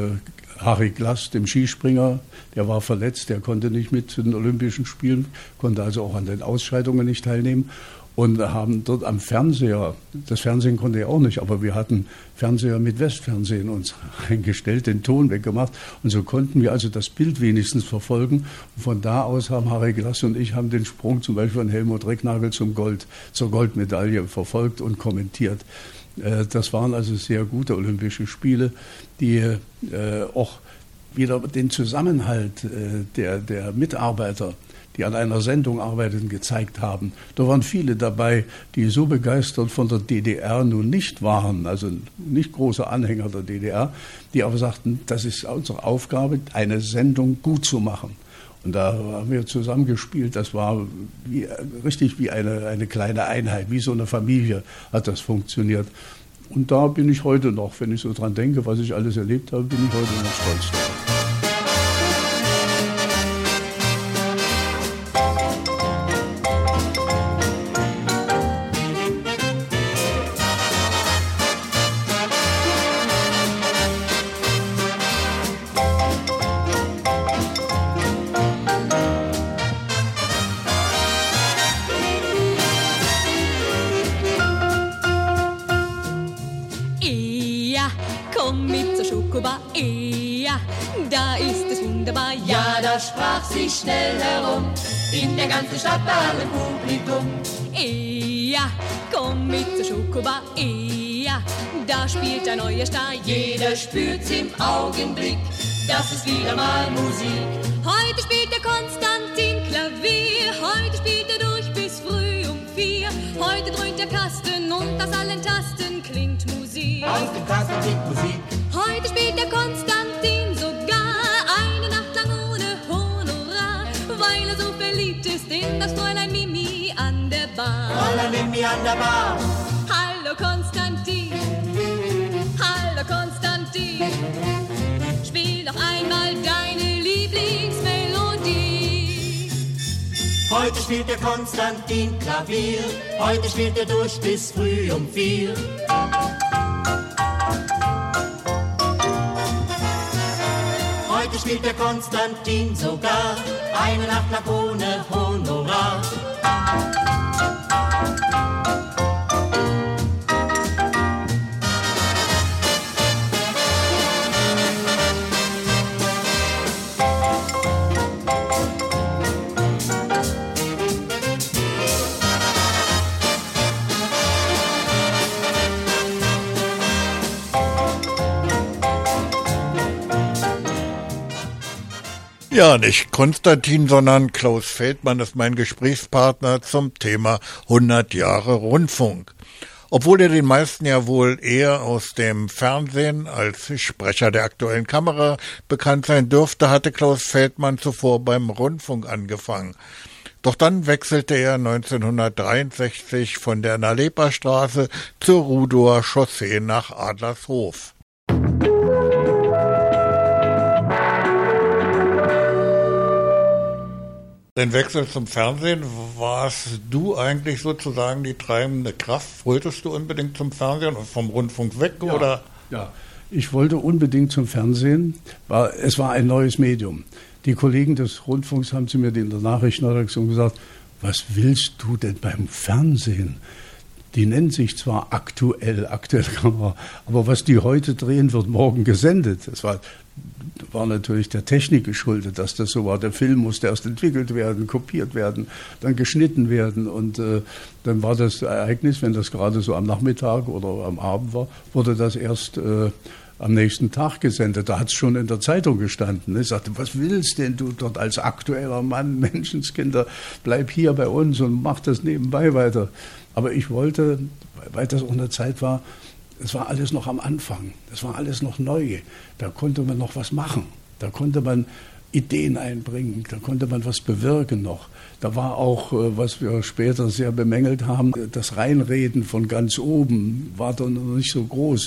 Harry Glass, dem Skispringer, der war verletzt, der konnte nicht mit zu den Olympischen Spielen, konnte also auch an den Ausscheidungen nicht teilnehmen. Und haben dort am Fernseher, das Fernsehen konnte ja auch nicht, aber wir hatten Fernseher mit Westfernsehen uns eingestellt, den Ton weggemacht. Und so konnten wir also das Bild wenigstens verfolgen. Und von da aus haben Harry Glass und ich haben den Sprung zum Beispiel von Helmut Recknagel zur Goldmedaille verfolgt und kommentiert. Das waren also sehr gute Olympische Spiele, die auch wieder den Zusammenhalt der Mitarbeiter, die an einer Sendung arbeiteten, gezeigt haben. Da waren viele dabei, die so begeistert von der DDR nun nicht waren, also nicht große Anhänger der DDR, die aber sagten, das ist unsere Aufgabe, eine Sendung gut zu machen. Und da haben wir zusammengespielt, das war richtig wie eine kleine Einheit, wie so eine Familie hat das funktioniert. Und da bin ich heute noch, wenn ich so dran denke, was ich alles erlebt habe, bin ich heute noch stolz drauf. Schokobar, ja, da ist es wunderbar. Ja, das sprach sich schnell herum, in der ganzen Stadt bei allem Publikum. Ja, komm mit zur Schokobar, ja, da spielt ein neuer Star. Jeder spürt's im Augenblick, das ist wieder mal Musik. Heute spielt der Konstantin Klavier, heute spielt er durch bis früh um 4. Heute dröhnt der Kasten und aus allen Tasten klingt Musik. Aus dem Kasten klingt Musik. Heute spielt der Konstantin sogar eine Nacht lang ohne Honorar, weil er so verliebt ist in das Fräulein Mimi an der Bar. Fräulein Mimi an der Bar. Hallo Konstantin, hallo Konstantin, spiel noch einmal deine Lieblingsmelodie. Heute spielt der Konstantin Klavier, heute spielt er durch bis früh um 4. Heute spielt der Konstantin sogar eine Nacht lang ohne Honorar. Ja, nicht Konstantin, sondern Klaus Feldmann ist mein Gesprächspartner zum Thema 100 Jahre Rundfunk. Obwohl er den meisten ja wohl eher aus dem Fernsehen als Sprecher der Aktuellen Kamera bekannt sein dürfte, hatte Klaus Feldmann zuvor beim Rundfunk angefangen. Doch dann wechselte er 1963 von der Nalepa-Straße zur Rudower Chaussee nach Adlershof. Den Wechsel zum Fernsehen, warst du eigentlich sozusagen die treibende Kraft? Wolltest du unbedingt zum Fernsehen und vom Rundfunk weg? Ja, oder? Ja, ich wollte unbedingt zum Fernsehen. Es war ein neues Medium. Die Kollegen des Rundfunks haben zu mir in der Nachrichtenredaktion gesagt, was willst du denn beim Fernsehen? Die nennen sich zwar aktuelle Kamera, aber was die heute drehen, wird morgen gesendet. Das war natürlich der Technik geschuldet, dass das so war. Der Film musste erst entwickelt werden, kopiert werden, dann geschnitten werden. Und dann war das Ereignis, wenn das gerade so am Nachmittag oder am Abend war, wurde das erst am nächsten Tag gesendet. Da hat es schon in der Zeitung gestanden. Ich sagte, was willst denn du dort als aktueller Mann, Menschenskinder, bleib hier bei uns und mach das nebenbei weiter. Aber ich wollte, weil das auch eine Zeit war, es war alles noch am Anfang, das war alles noch neu, da konnte man noch was machen, da konnte man Ideen einbringen, da konnte man was bewirken noch. Da war auch, was wir später sehr bemängelt haben, das Reinreden von ganz oben war dann noch nicht so groß.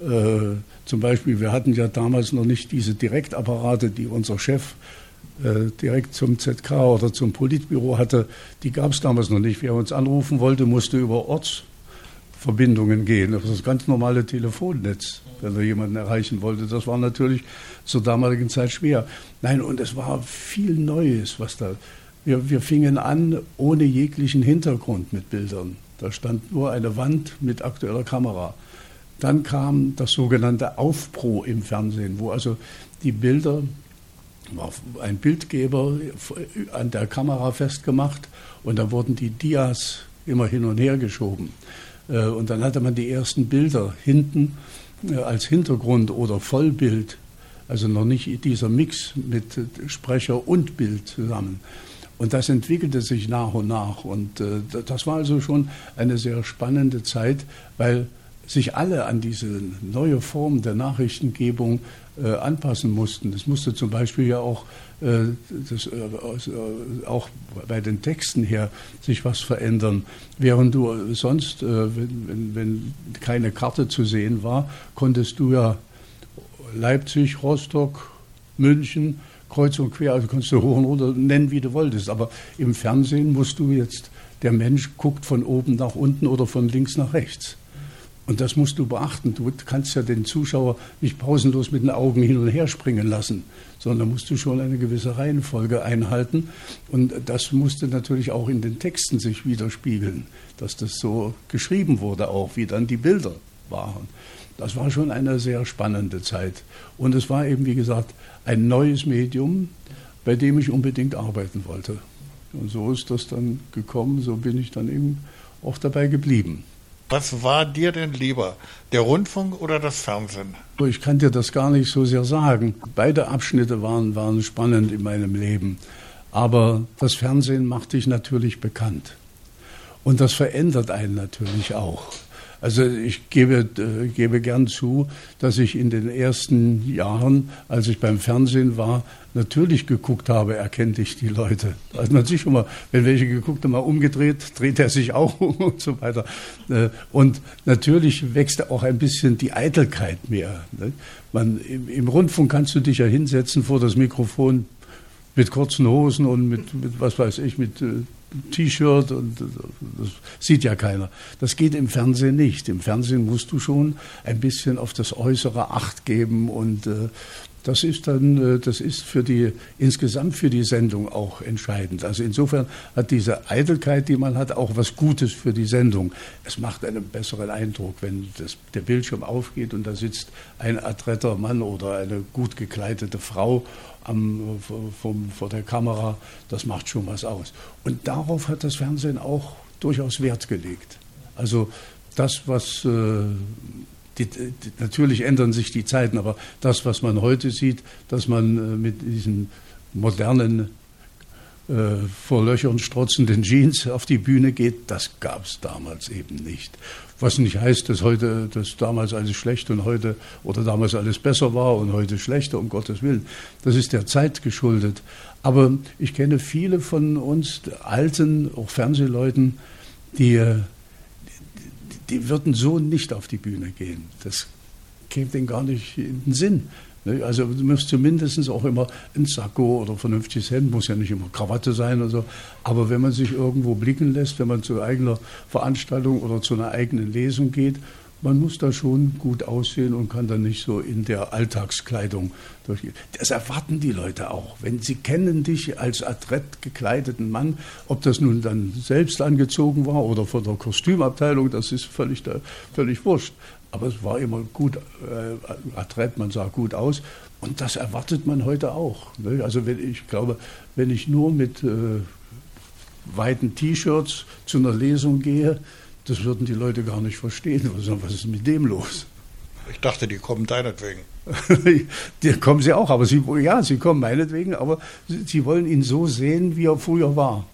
Zum Beispiel, wir hatten ja damals noch nicht diese Direktapparate, die unser Chef direkt zum ZK oder zum Politbüro hatte, die gab es damals noch nicht. Wer uns anrufen wollte, musste über Ortsverbindungen gehen, das ist das ganz normale Telefonnetz, wenn er jemanden erreichen wollte. Das war natürlich zur damaligen Zeit schwer. Nein, und es war viel Neues, was da. Wir fingen an ohne jeglichen Hintergrund mit Bildern. Da stand nur eine Wand mit aktueller Kamera. Dann kam das sogenannte Aufpro im Fernsehen, wo also die Bilder, war ein Bildgeber an der Kamera festgemacht und da wurden die Dias immer hin und her geschoben. Und dann hatte man die ersten Bilder hinten als Hintergrund oder Vollbild, also noch nicht dieser Mix mit Sprecher und Bild zusammen. Und das entwickelte sich nach und nach. Und das war also schon eine sehr spannende Zeit, weil sich alle an diese neue Form der Nachrichtengebung anpassen mussten. Es musste zum Beispiel ja auch, auch bei den Texten her sich was verändern. Während du sonst, wenn keine Karte zu sehen war, konntest du ja Leipzig, Rostock, München, kreuz und quer, also konntest du hoch und runter nennen, wie du wolltest. Aber im Fernsehen musst du jetzt, der Mensch guckt von oben nach unten oder von links nach rechts. Und das musst du beachten. Du kannst ja den Zuschauer nicht pausenlos mit den Augen hin und her springen lassen, sondern musst du schon eine gewisse Reihenfolge einhalten. Und das musste natürlich auch in den Texten sich widerspiegeln, dass das so geschrieben wurde, auch wie dann die Bilder. war. Das war schon eine sehr spannende Zeit. Und es war eben, wie gesagt, ein neues Medium, bei dem ich unbedingt arbeiten wollte. Und so ist das dann gekommen, so bin ich dann eben auch dabei geblieben. Was war dir denn lieber, der Rundfunk oder das Fernsehen? Ich kann dir das gar nicht so sehr sagen. Beide Abschnitte waren spannend in meinem Leben. Aber das Fernsehen macht dich natürlich bekannt. Und das verändert einen natürlich auch. Also ich gebe gern zu, dass ich in den ersten Jahren, als ich beim Fernsehen war, natürlich geguckt habe, erkennte ich die Leute. Also man sich schon mal, wenn welche geguckt haben, mal umgedreht, dreht er sich auch um und so weiter. Und natürlich wächst auch ein bisschen die Eitelkeit mehr. Im Rundfunk kannst du dich ja hinsetzen vor das Mikrofon mit kurzen Hosen und mit was weiß ich, mit T-Shirt, und das sieht ja keiner. Das geht im Fernsehen nicht. Im Fernsehen musst du schon ein bisschen auf das Äußere Acht geben, und das ist insgesamt für die Sendung auch entscheidend. Also insofern hat diese Eitelkeit, die man hat, auch was Gutes für die Sendung. Es macht einen besseren Eindruck, wenn der Bildschirm aufgeht und da sitzt ein adretter Mann oder eine gut gekleidete Frau vor der Kamera. Das macht schon was aus. Und darauf hat das Fernsehen auch durchaus Wert gelegt. Also das, was natürlich ändern sich die Zeiten, aber das, was man heute sieht, dass man mit diesen modernen, vor Löchern strotzenden Jeans auf die Bühne geht, das gab es damals eben nicht. Was nicht heißt, dass damals alles schlecht und heute oder damals alles besser war und heute schlechter, um Gottes Willen. Das ist der Zeit geschuldet. Aber ich kenne viele von uns alten, auch Fernsehleuten, die würden so nicht auf die Bühne gehen. Das käme denen gar nicht in den Sinn. Also du musst zumindest auch immer ein Sakko oder vernünftiges Hemd, muss ja nicht immer Krawatte sein oder so. Aber wenn man sich irgendwo blicken lässt, wenn man zu eigener Veranstaltung oder zu einer eigenen Lesung geht, man muss da schon gut aussehen und kann dann nicht so in der Alltagskleidung durchgehen. Das erwarten die Leute auch. Wenn sie kennen dich als adrett gekleideten Mann, ob das nun dann selbst angezogen war oder von der Kostümabteilung, das ist völlig wurscht. Aber es war immer gut adrett, man sah gut aus. Und das erwartet man heute auch. Also ich glaube, wenn ich nur mit weiten T-Shirts zu einer Lesung gehe, das würden die Leute gar nicht verstehen. Was ist mit dem los? Ich dachte, die kommen deinetwegen. Die kommen sie auch, aber sie kommen meinetwegen, aber sie wollen ihn so sehen, wie er früher war.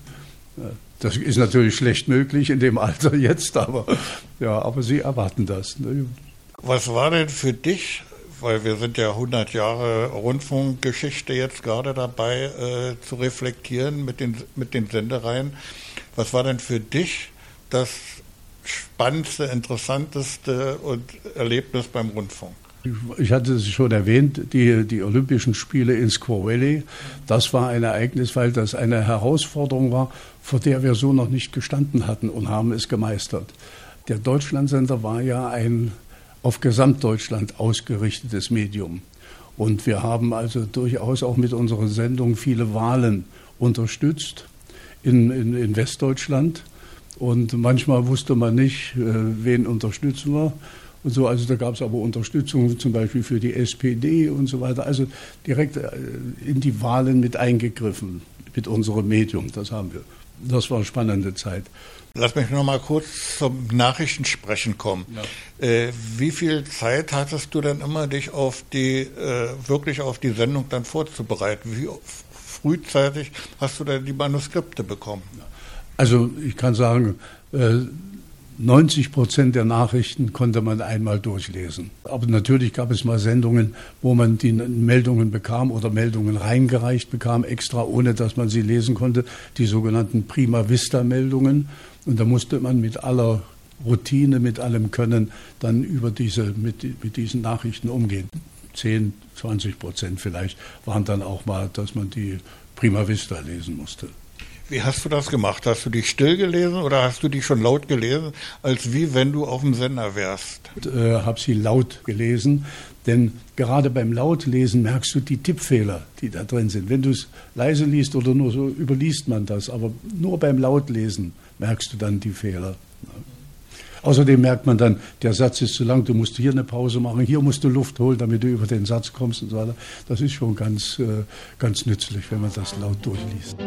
Das ist natürlich schlecht möglich in dem Alter jetzt, aber sie erwarten das. Was war denn für dich, weil wir sind ja 100 Jahre Rundfunkgeschichte jetzt gerade dabei zu reflektieren mit den Sendereien, was war denn für dich das spannendste, interessanteste Erlebnis beim Rundfunk? Ich hatte es schon erwähnt, die Olympischen Spiele in Squaw Valley, das war ein Ereignis, weil das eine Herausforderung war, vor der wir so noch nicht gestanden hatten und haben es gemeistert. Der Deutschlandsender war ja ein auf Gesamtdeutschland ausgerichtetes Medium. Und wir haben also durchaus auch mit unserer Sendung viele Wahlen unterstützt in Westdeutschland. Und manchmal wusste man nicht, wen unterstützen wir. Und so, also da gab es aber Unterstützung zum Beispiel für die SPD und so weiter. Also direkt in die Wahlen mit eingegriffen mit unserem Medium. Das haben wir. Das war eine spannende Zeit. Lass mich noch mal kurz zum Nachrichtensprechen kommen. Ja. Wie viel Zeit hattest du dann immer, dich wirklich auf die Sendung dann vorzubereiten? Wie frühzeitig hast du dann die Manuskripte bekommen? Also ich kann sagen, 90% der Nachrichten konnte man einmal durchlesen. Aber natürlich gab es mal Sendungen, wo man die Meldungen bekam oder Meldungen reingereicht bekam, extra, ohne dass man sie lesen konnte, die sogenannten Prima Vista-Meldungen. Und da musste man mit aller Routine, mit allem Können dann mit diesen Nachrichten umgehen. 10-20% vielleicht waren dann auch mal, dass man die Prima Vista lesen musste. Wie hast du das gemacht? Hast du die still gelesen oder hast du die schon laut gelesen, als wie wenn du auf dem Sender wärst? Ich habe sie laut gelesen, denn gerade beim Lautlesen merkst du die Tippfehler, die da drin sind. Wenn du es leise liest oder nur so, überliest man das, aber nur beim Lautlesen merkst du dann die Fehler. Außerdem merkt man dann, der Satz ist zu lang, du musst hier eine Pause machen, hier musst du Luft holen, damit du über den Satz kommst und so weiter. Das ist schon ganz nützlich, wenn man das laut durchliest.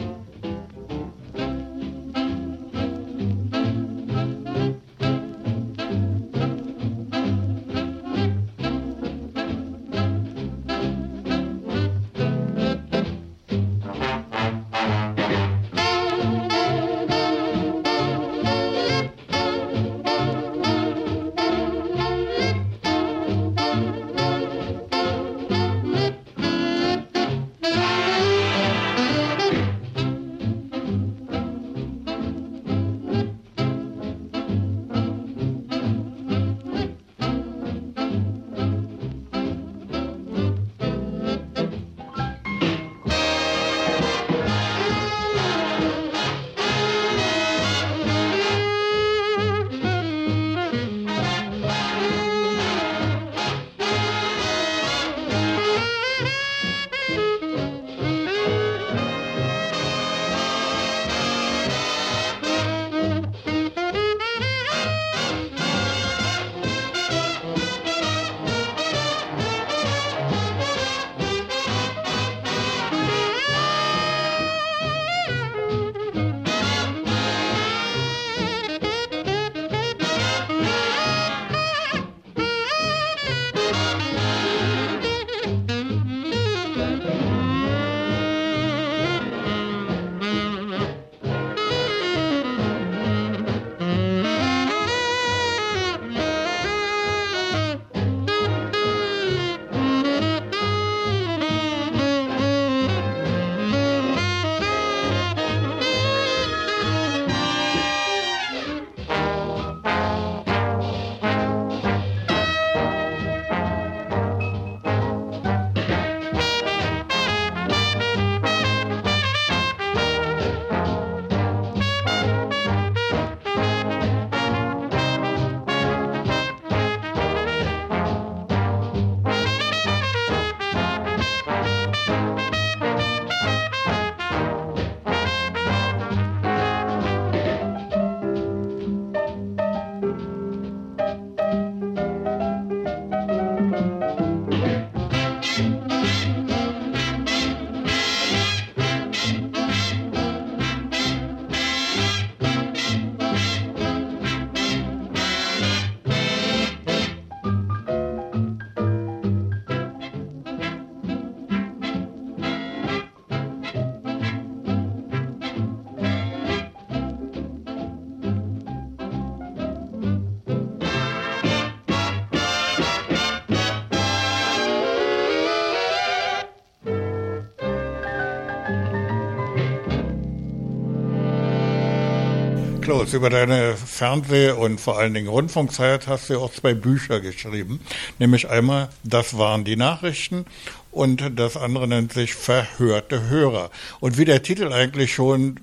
Klaus, über deine Fernseh- und vor allen Dingen Rundfunkzeit hast du ja auch 2 Bücher geschrieben. Nämlich einmal, das waren die Nachrichten, und das andere nennt sich Verhörte Hörer. Und wie der Titel eigentlich schon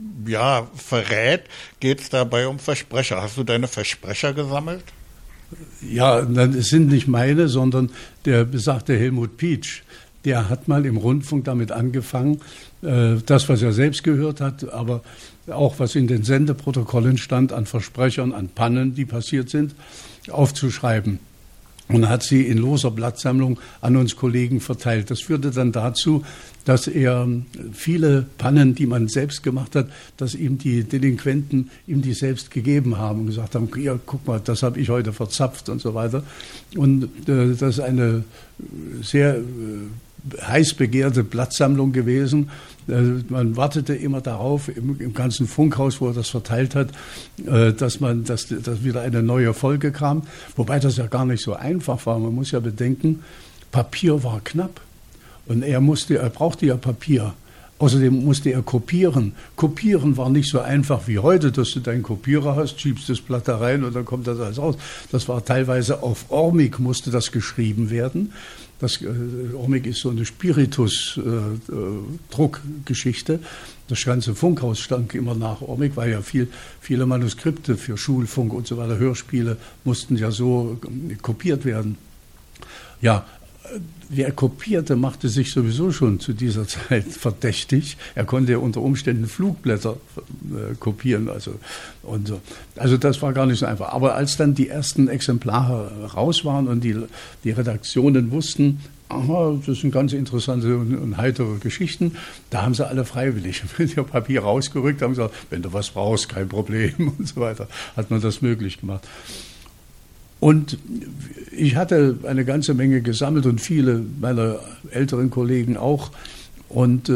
verrät, geht es dabei um Versprecher. Hast du deine Versprecher gesammelt? Ja, das sind nicht meine, sondern der besagte Helmut Pietsch. Der hat mal im Rundfunk damit angefangen, das, was er selbst gehört hat, aber auch was in den Sendeprotokollen stand an Versprechern, an Pannen, die passiert sind, aufzuschreiben. Und hat sie in loser Blattsammlung an uns Kollegen verteilt. Das führte dann dazu, dass er viele Pannen, die man selbst gemacht hat, dass ihm die Delinquenten ihm die selbst gegeben haben und gesagt haben, ja, guck mal, das habe ich heute verzapft und so weiter. Und das ist eine sehr heiß begehrte Blattsammlung gewesen. Man wartete immer darauf, im ganzen Funkhaus, wo er das verteilt hat, dass wieder eine neue Folge kam. Wobei das ja gar nicht so einfach war. Man muss ja bedenken, Papier war knapp. Und er brauchte ja Papier. Außerdem musste er kopieren. Kopieren war nicht so einfach wie heute, dass du deinen Kopierer hast, schiebst das Blatt da rein und dann kommt das alles raus. Das war teilweise auf Ormig musste das geschrieben werden. Ormig ist so eine Spiritus-Druckgeschichte. Das ganze Funkhaus stank immer nach Ormig, weil ja viele Manuskripte für Schulfunk und so weiter, Hörspiele, mussten ja so kopiert werden. Ja, wer kopierte, machte sich sowieso schon zu dieser Zeit verdächtig. Er konnte unter Umständen Flugblätter kopieren. Also das war gar nicht so einfach. Aber als dann die ersten Exemplare raus waren und die Redaktionen wussten, aha, das sind ganz interessante und heitere Geschichten, da haben sie alle freiwillig mit ihr Papier rausgerückt, haben gesagt, wenn du was brauchst, kein Problem und so weiter. Hat man das möglich gemacht. Und ich hatte eine ganze Menge gesammelt und viele meiner älteren Kollegen auch. Und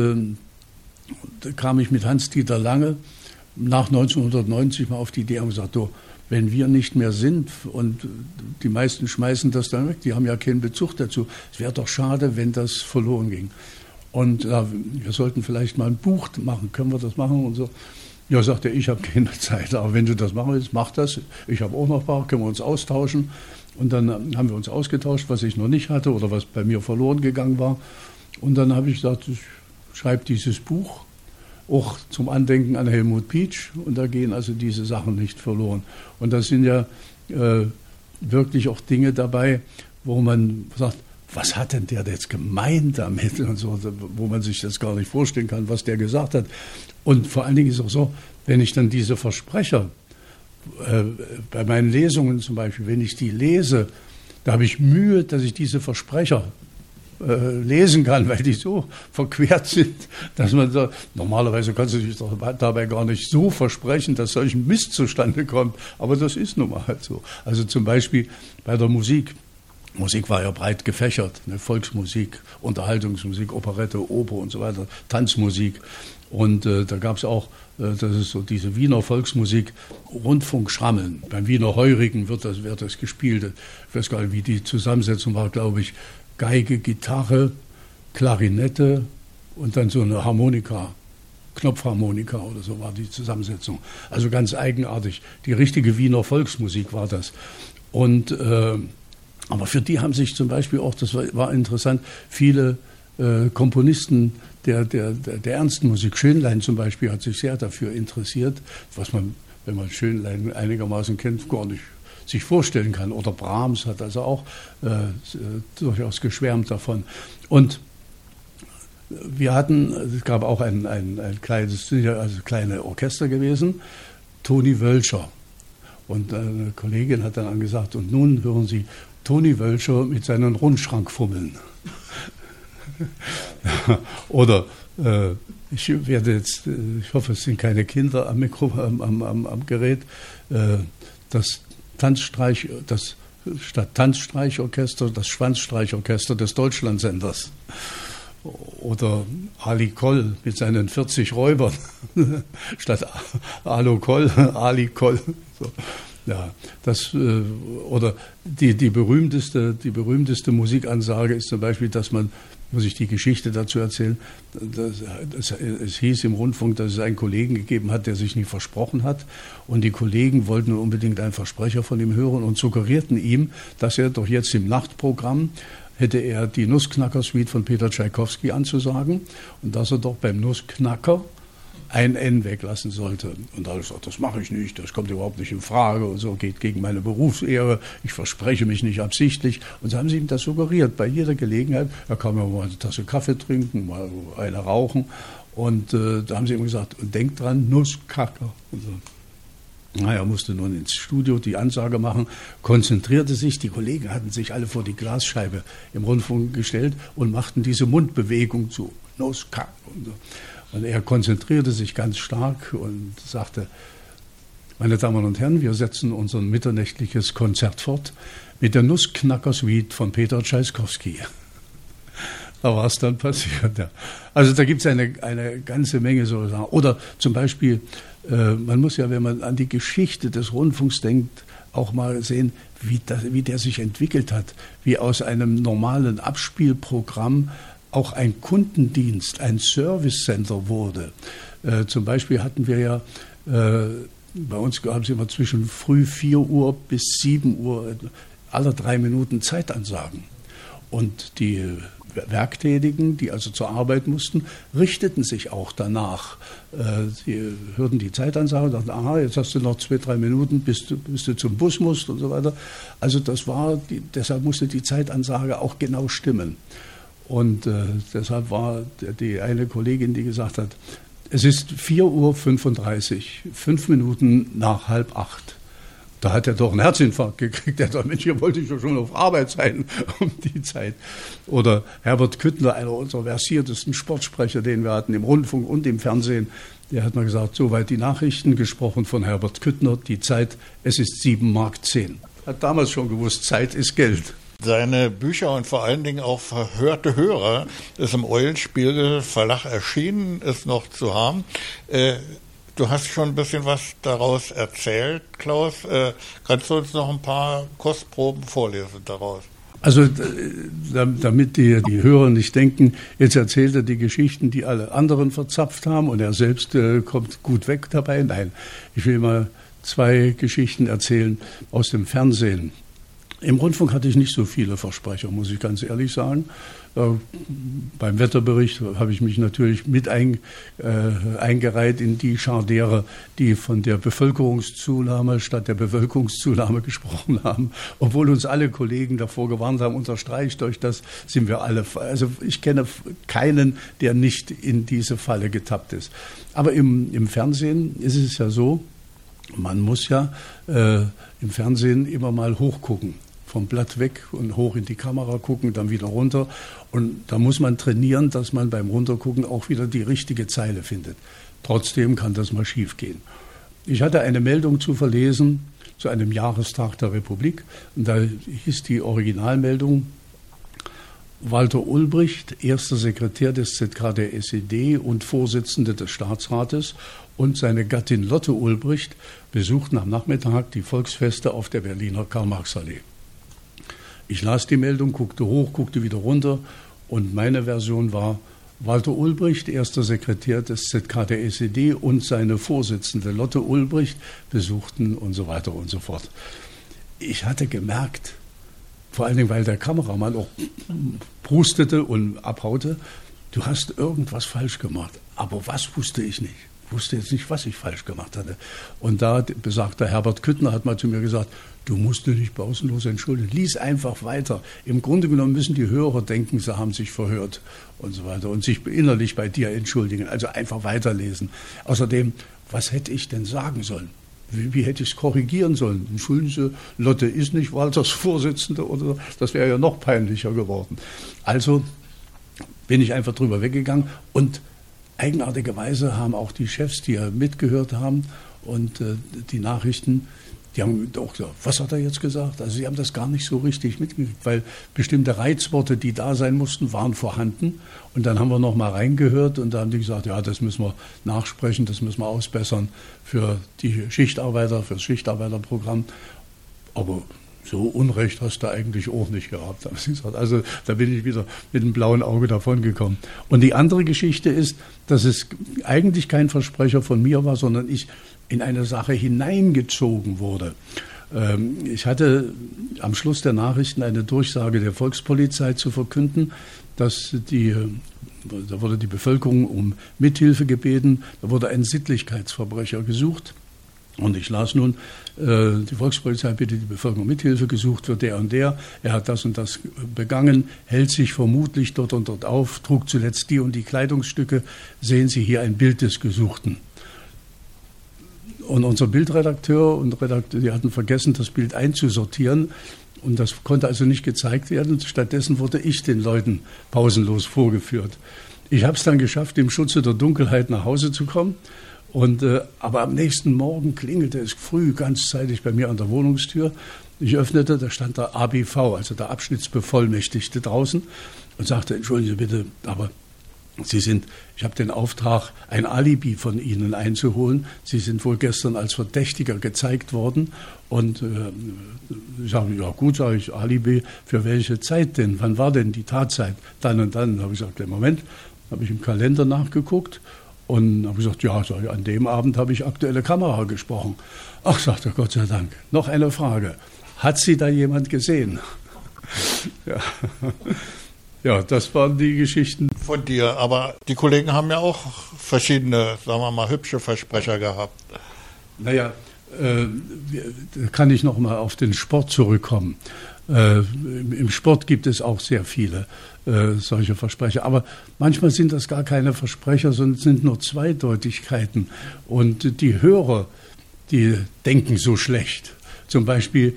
da kam ich mit Hans-Dieter Lange nach 1990 mal auf die Idee und gesagt, wenn wir nicht mehr sind und die meisten schmeißen das dann weg, die haben ja keinen Bezug dazu, es wäre doch schade, wenn das verloren ging. Und wir sollten vielleicht mal ein Buch machen, können wir das machen und so. Ja, sagte er, ich habe keine Zeit, aber wenn du das machen willst, mach das. Ich habe auch noch ein paar, können wir uns austauschen. Und dann haben wir uns ausgetauscht, was ich noch nicht hatte oder was bei mir verloren gegangen war. Und dann habe ich gesagt, ich schreibe dieses Buch, auch zum Andenken an Helmut Pietsch. Und da gehen also diese Sachen nicht verloren. Und da sind ja wirklich auch Dinge dabei, wo man sagt, was hat denn der jetzt gemeint damit? Und so, wo man sich das gar nicht vorstellen kann, was der gesagt hat. Und vor allen Dingen ist es auch so, wenn ich dann diese Versprecher, bei meinen Lesungen zum Beispiel, wenn ich die lese, da habe ich Mühe, dass ich diese Versprecher lesen kann, weil die so verquert sind, dass man da, normalerweise kannst du dich dabei gar nicht so versprechen, dass solch ein Mist zustande kommt. Aber das ist nun mal halt so. Also zum Beispiel bei der Musik. Musik war ja breit gefächert, ne? Volksmusik, Unterhaltungsmusik, Operette, Oper und so weiter, Tanzmusik. Und da gab es auch, das ist so diese Wiener Volksmusik, Rundfunkschrammeln. Beim Wiener Heurigen wird das gespielt. Ich weiß gar nicht, wie die Zusammensetzung war, glaube ich, Geige, Gitarre, Klarinette und dann so eine Harmonika, Knopfharmonika oder so war die Zusammensetzung. Also ganz eigenartig. Die richtige Wiener Volksmusik war das. Und aber für die haben sich zum Beispiel auch, das war interessant, viele Komponisten der ernsten Musik, Schönlein zum Beispiel, hat sich sehr dafür interessiert, was man, wenn man Schönlein einigermaßen kennt, gar nicht sich vorstellen kann. Oder Brahms hat also auch durchaus geschwärmt davon. Und es gab auch ein kleines, also kleine Orchester gewesen, Toni Wölscher. Und eine Kollegin hat dann gesagt, und nun hören Sie Toni Wölscher mit seinen Rundschrank fummeln. Oder ich hoffe, es sind keine Kinder am am Gerät, statt Tanzstreichorchester, das Schwanzstreichorchester des Deutschlandsenders. Oder Ali Koll mit seinen 40 Räubern, statt Alo Koll, Ali Koll. So. Ja, oder die berühmteste Musikansage ist zum Beispiel, dass man, muss ich die Geschichte dazu erzählen, es hieß im Rundfunk, dass es einen Kollegen gegeben hat, der sich nie versprochen hat. Und die Kollegen wollten unbedingt einen Versprecher von ihm hören und suggerierten ihm, dass er doch jetzt im Nachtprogramm hätte er die Nussknacker-Suite von Peter Tschaikowski anzusagen und dass er doch beim Nussknacker ein N weglassen sollte. Und da habe ich gesagt, das mache ich nicht, das kommt überhaupt nicht in Frage und so, geht gegen meine Berufsehre, ich verspreche mich nicht absichtlich. Und so haben sie ihm das suggeriert, bei jeder Gelegenheit. Er kann ja mal eine Tasse Kaffee trinken, mal eine rauchen. Und da haben sie ihm gesagt, und denk dran, Nusskacker. Und so. Er musste nun ins Studio die Ansage machen, konzentrierte sich, die Kollegen hatten sich alle vor die Glasscheibe im Rundfunk gestellt und machten diese Mundbewegung zu Nusskacker und so. Und er konzentrierte sich ganz stark und sagte, meine Damen und Herren, wir setzen unser mitternächtliches Konzert fort mit der Nussknacker-Suite von Peter Tschaikowski. Da war es dann passiert. Ja. Also da gibt es eine ganze Menge so Sachen. Oder zum Beispiel, man muss ja, wenn man an die Geschichte des Rundfunks denkt, auch mal sehen, wie der sich entwickelt hat, wie aus einem normalen Abspielprogramm auch ein Kundendienst, ein Service Center wurde. Zum Beispiel hatten wir ja, bei uns gab es immer zwischen früh 4 Uhr bis 7 Uhr alle 3 Minuten Zeitansagen. Und die Werktätigen, die also zur Arbeit mussten, richteten sich auch danach. Sie hörten die Zeitansage und dachten, aha, jetzt hast du noch 2-3 Minuten, bis du zum Bus musst und so weiter. Also deshalb musste die Zeitansage auch genau stimmen. Und deshalb war die eine Kollegin, die gesagt hat, es ist 4:35 Uhr, 5 Minuten nach 7:30. Da hat er doch einen Herzinfarkt gekriegt. Er sagt, Mensch, hier wollte ich doch schon auf Arbeit sein um die Zeit. Oder Herbert Küttner, einer unserer versiertesten Sportsprecher, den wir hatten im Rundfunk und im Fernsehen, der hat mal gesagt, soweit die Nachrichten, gesprochen von Herbert Küttner, die Zeit, es ist 7,10 Mark. Hat damals schon gewusst, Zeit ist Geld. Seine Bücher und vor allen Dingen auch Verhörte Hörer ist im Eulenspiegel Verlag erschienen, ist noch zu haben. Du hast schon ein bisschen was daraus erzählt, Klaus. Kannst du uns noch ein paar Kostproben vorlesen daraus? Also damit die Hörer nicht denken, jetzt erzählt er die Geschichten, die alle anderen verzapft haben und er selbst kommt gut weg dabei. Nein, ich will mal 2 Geschichten erzählen aus dem Fernsehen. Im Rundfunk hatte ich nicht so viele Versprecher, muss ich ganz ehrlich sagen. Beim Wetterbericht habe ich mich natürlich mit eingereiht in die Schar derer, die von der Bevölkerungszunahme statt der Bevölkerungszunahme gesprochen haben. Obwohl uns alle Kollegen davor gewarnt haben, unterstreicht euch das, sind wir alle. Also ich kenne keinen, der nicht in diese Falle getappt ist. Aber im Fernsehen ist es ja so, man muss ja im Fernsehen immer mal hochgucken. Vom Blatt weg und hoch in die Kamera gucken, dann wieder runter. Und da muss man trainieren, dass man beim Runtergucken auch wieder die richtige Zeile findet. Trotzdem kann das mal schief gehen. Ich hatte eine Meldung zu verlesen zu einem Jahrestag der Republik. Und da hieß die Originalmeldung, Walter Ulbricht, erster Sekretär des ZK der SED und Vorsitzender des Staatsrates, und seine Gattin Lotte Ulbricht besuchten am Nachmittag die Volksfeste auf der Berliner Karl-Marx-Allee. Ich las die Meldung, guckte hoch, guckte wieder runter und meine Version war, Walter Ulbricht, erster Sekretär des ZK der SED und seine Vorsitzende Lotte Ulbricht besuchten und so weiter und so fort. Ich hatte gemerkt, vor allen Dingen, weil der Kameramann auch prustete und abhaute, du hast irgendwas falsch gemacht. Aber was wusste ich nicht. Ich wusste jetzt nicht, was ich falsch gemacht hatte. Und da besagter Herbert Küttner hat mal zu mir gesagt, du musst dich nicht pausenlos entschuldigen. Lies einfach weiter. Im Grunde genommen müssen die Hörer denken, sie haben sich verhört und so weiter und sich innerlich bei dir entschuldigen. Also einfach weiterlesen. Außerdem, was hätte ich denn sagen sollen? Wie hätte ich es korrigieren sollen? Entschuldigen Sie, Lotte ist nicht Walters Vorsitzende oder so. Das wäre ja noch peinlicher geworden. Also bin ich einfach drüber weggegangen und eigenartigerweise haben auch die Chefs, die ja mitgehört haben und die Nachrichten, die haben auch gesagt, was hat er jetzt gesagt? Also sie haben das gar nicht so richtig mitgekriegt, weil bestimmte Reizworte, die da sein mussten, waren vorhanden. Und dann haben wir noch mal reingehört und da haben die gesagt, ja, das müssen wir nachsprechen, das müssen wir ausbessern für die Schichtarbeiter, für das Schichtarbeiterprogramm. Aber so Unrecht hast du eigentlich auch nicht gehabt. Also da bin ich wieder mit einem blauen Auge davon gekommen. Und die andere Geschichte ist, dass es eigentlich kein Versprecher von mir war, sondern ich in eine Sache hineingezogen wurde. Ich hatte am Schluss der Nachrichten eine Durchsage der Volkspolizei zu verkünden, dass da wurde die Bevölkerung um Mithilfe gebeten, da wurde ein Sittlichkeitsverbrecher gesucht. Und ich las nun, die Volkspolizei bittet die Bevölkerung Mithilfe, gesucht wird der und der, er hat das und das begangen, hält sich vermutlich dort und dort auf, trug zuletzt die und die Kleidungsstücke, sehen Sie hier ein Bild des Gesuchten. Und unser Bildredakteur und Redakteur, die hatten vergessen, das Bild einzusortieren und das konnte also nicht gezeigt werden. Stattdessen wurde ich den Leuten pausenlos vorgeführt. Ich habe es dann geschafft, im Schutze der Dunkelheit nach Hause zu kommen. Aber am nächsten Morgen klingelte es früh ganzzeitig bei mir an der Wohnungstür. Ich öffnete, da stand der ABV, also der Abschnittsbevollmächtigte draußen und sagte, entschuldigen Sie bitte, aber ich habe den Auftrag, ein Alibi von Ihnen einzuholen. Sie sind wohl gestern als Verdächtiger gezeigt worden. Und ich sage, ja gut, sage ich, Alibi, für welche Zeit denn? Wann war denn die Tatzeit? Dann und dann. Da habe ich gesagt, Moment, habe ich im Kalender nachgeguckt. Und habe gesagt, ja, an dem Abend habe ich aktuelle Kamera gesprochen. Ach, sagt er, Gott sei Dank. Noch eine Frage. Hat Sie da jemand gesehen? Ja. Ja, das waren die Geschichten von dir. Aber die Kollegen haben ja auch verschiedene, sagen wir mal, hübsche Versprecher gehabt. Naja, kann ich noch mal auf den Sport zurückkommen. Im Sport gibt es auch sehr viele solche Versprecher. Aber manchmal sind das gar keine Versprecher, sondern sind nur Zweideutigkeiten. Und die Hörer, die denken so schlecht. Zum Beispiel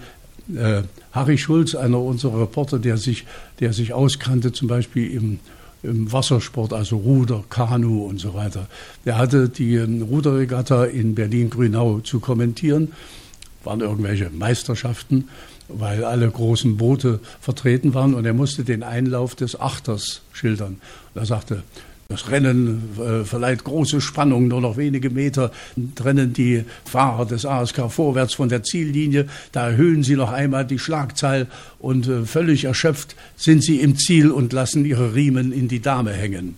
Harry Schulz, einer unserer Reporter, der sich auskannte, zum Beispiel im Wassersport, also Ruder, Kanu und so weiter. Der hatte die Ruderregatta in Berlin-Grünau zu kommentieren. Waren irgendwelche Meisterschaften, weil alle großen Boote vertreten waren. Und er musste den Einlauf des Achters schildern. Und er sagte, das Rennen verleiht große Spannung, nur noch wenige Meter trennen die Fahrer des ASK vorwärts von der Ziellinie. Da erhöhen sie noch einmal die Schlagzahl und völlig erschöpft sind sie im Ziel und lassen ihre Riemen in die Dame hängen.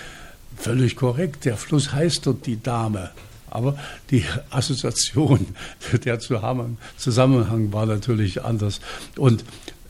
Völlig korrekt, der Fluss heißt dort die Dame. Aber die Assoziation, der Zusammenhang war natürlich anders. Und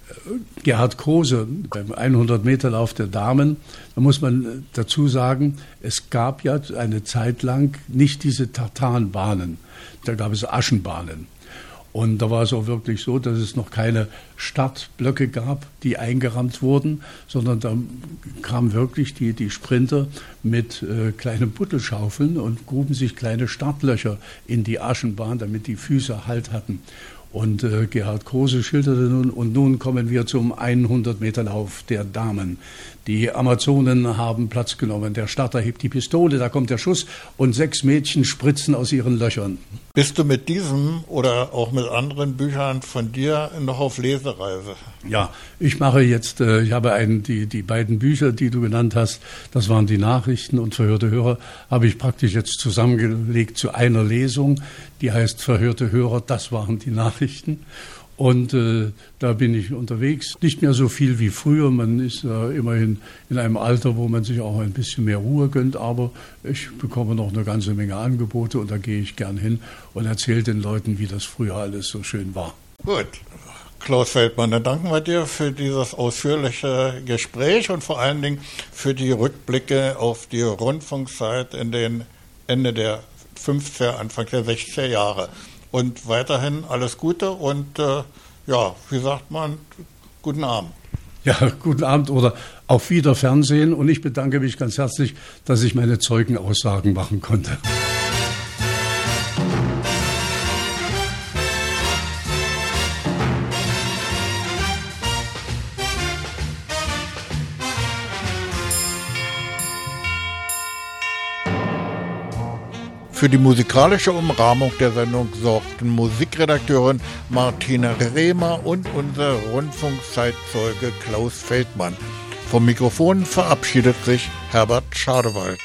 Gerhard Krose beim 100-Meter-Lauf der Damen, da muss man dazu sagen, es gab ja eine Zeit lang nicht diese Tartanbahnen, da gab es Aschenbahnen. Und da war es auch wirklich so, dass es noch keine Startblöcke gab, die eingerammt wurden, sondern da kamen wirklich die Sprinter mit kleinen Buttelschaufeln und gruben sich kleine Startlöcher in die Aschenbahn, damit die Füße Halt hatten. Und Gerhard Krose schilderte nun, und nun kommen wir zum 100-Meter-Lauf der Damen. Die Amazonen haben Platz genommen. Der Starter hebt die Pistole, da kommt der Schuss und 6 Mädchen spritzen aus ihren Löchern. Bist du mit diesem oder auch mit anderen Büchern von dir noch auf Lesereise? Ja, ich mache jetzt, ich habe die beiden Bücher, die du genannt hast, das waren die Nachrichten und Verhörte Hörer, habe ich praktisch jetzt zusammengelegt zu einer Lesung, die heißt Verhörte Hörer, das waren die Nachrichten. Und da bin ich unterwegs. Nicht mehr so viel wie früher. Man ist immerhin in einem Alter, wo man sich auch ein bisschen mehr Ruhe gönnt. Aber ich bekomme noch eine ganze Menge Angebote und da gehe ich gern hin und erzähle den Leuten, wie das früher alles so schön war. Gut. Klaus Feldmann, dann danken wir dir für dieses ausführliche Gespräch und vor allen Dingen für die Rückblicke auf die Rundfunkzeit in den Ende der 50er, Anfang der 60er Jahre. Und weiterhin alles Gute und ja, wie sagt man, guten Abend. Ja, guten Abend oder auf Wiederfernsehen. Und ich bedanke mich ganz herzlich, dass ich meine Zeugenaussagen machen konnte. Für die musikalische Umrahmung der Sendung sorgten Musikredakteurin Martina Rehmer und unser Rundfunkzeitzeuge Klaus Feldmann. Vom Mikrofon verabschiedet sich Herbert Schadewald.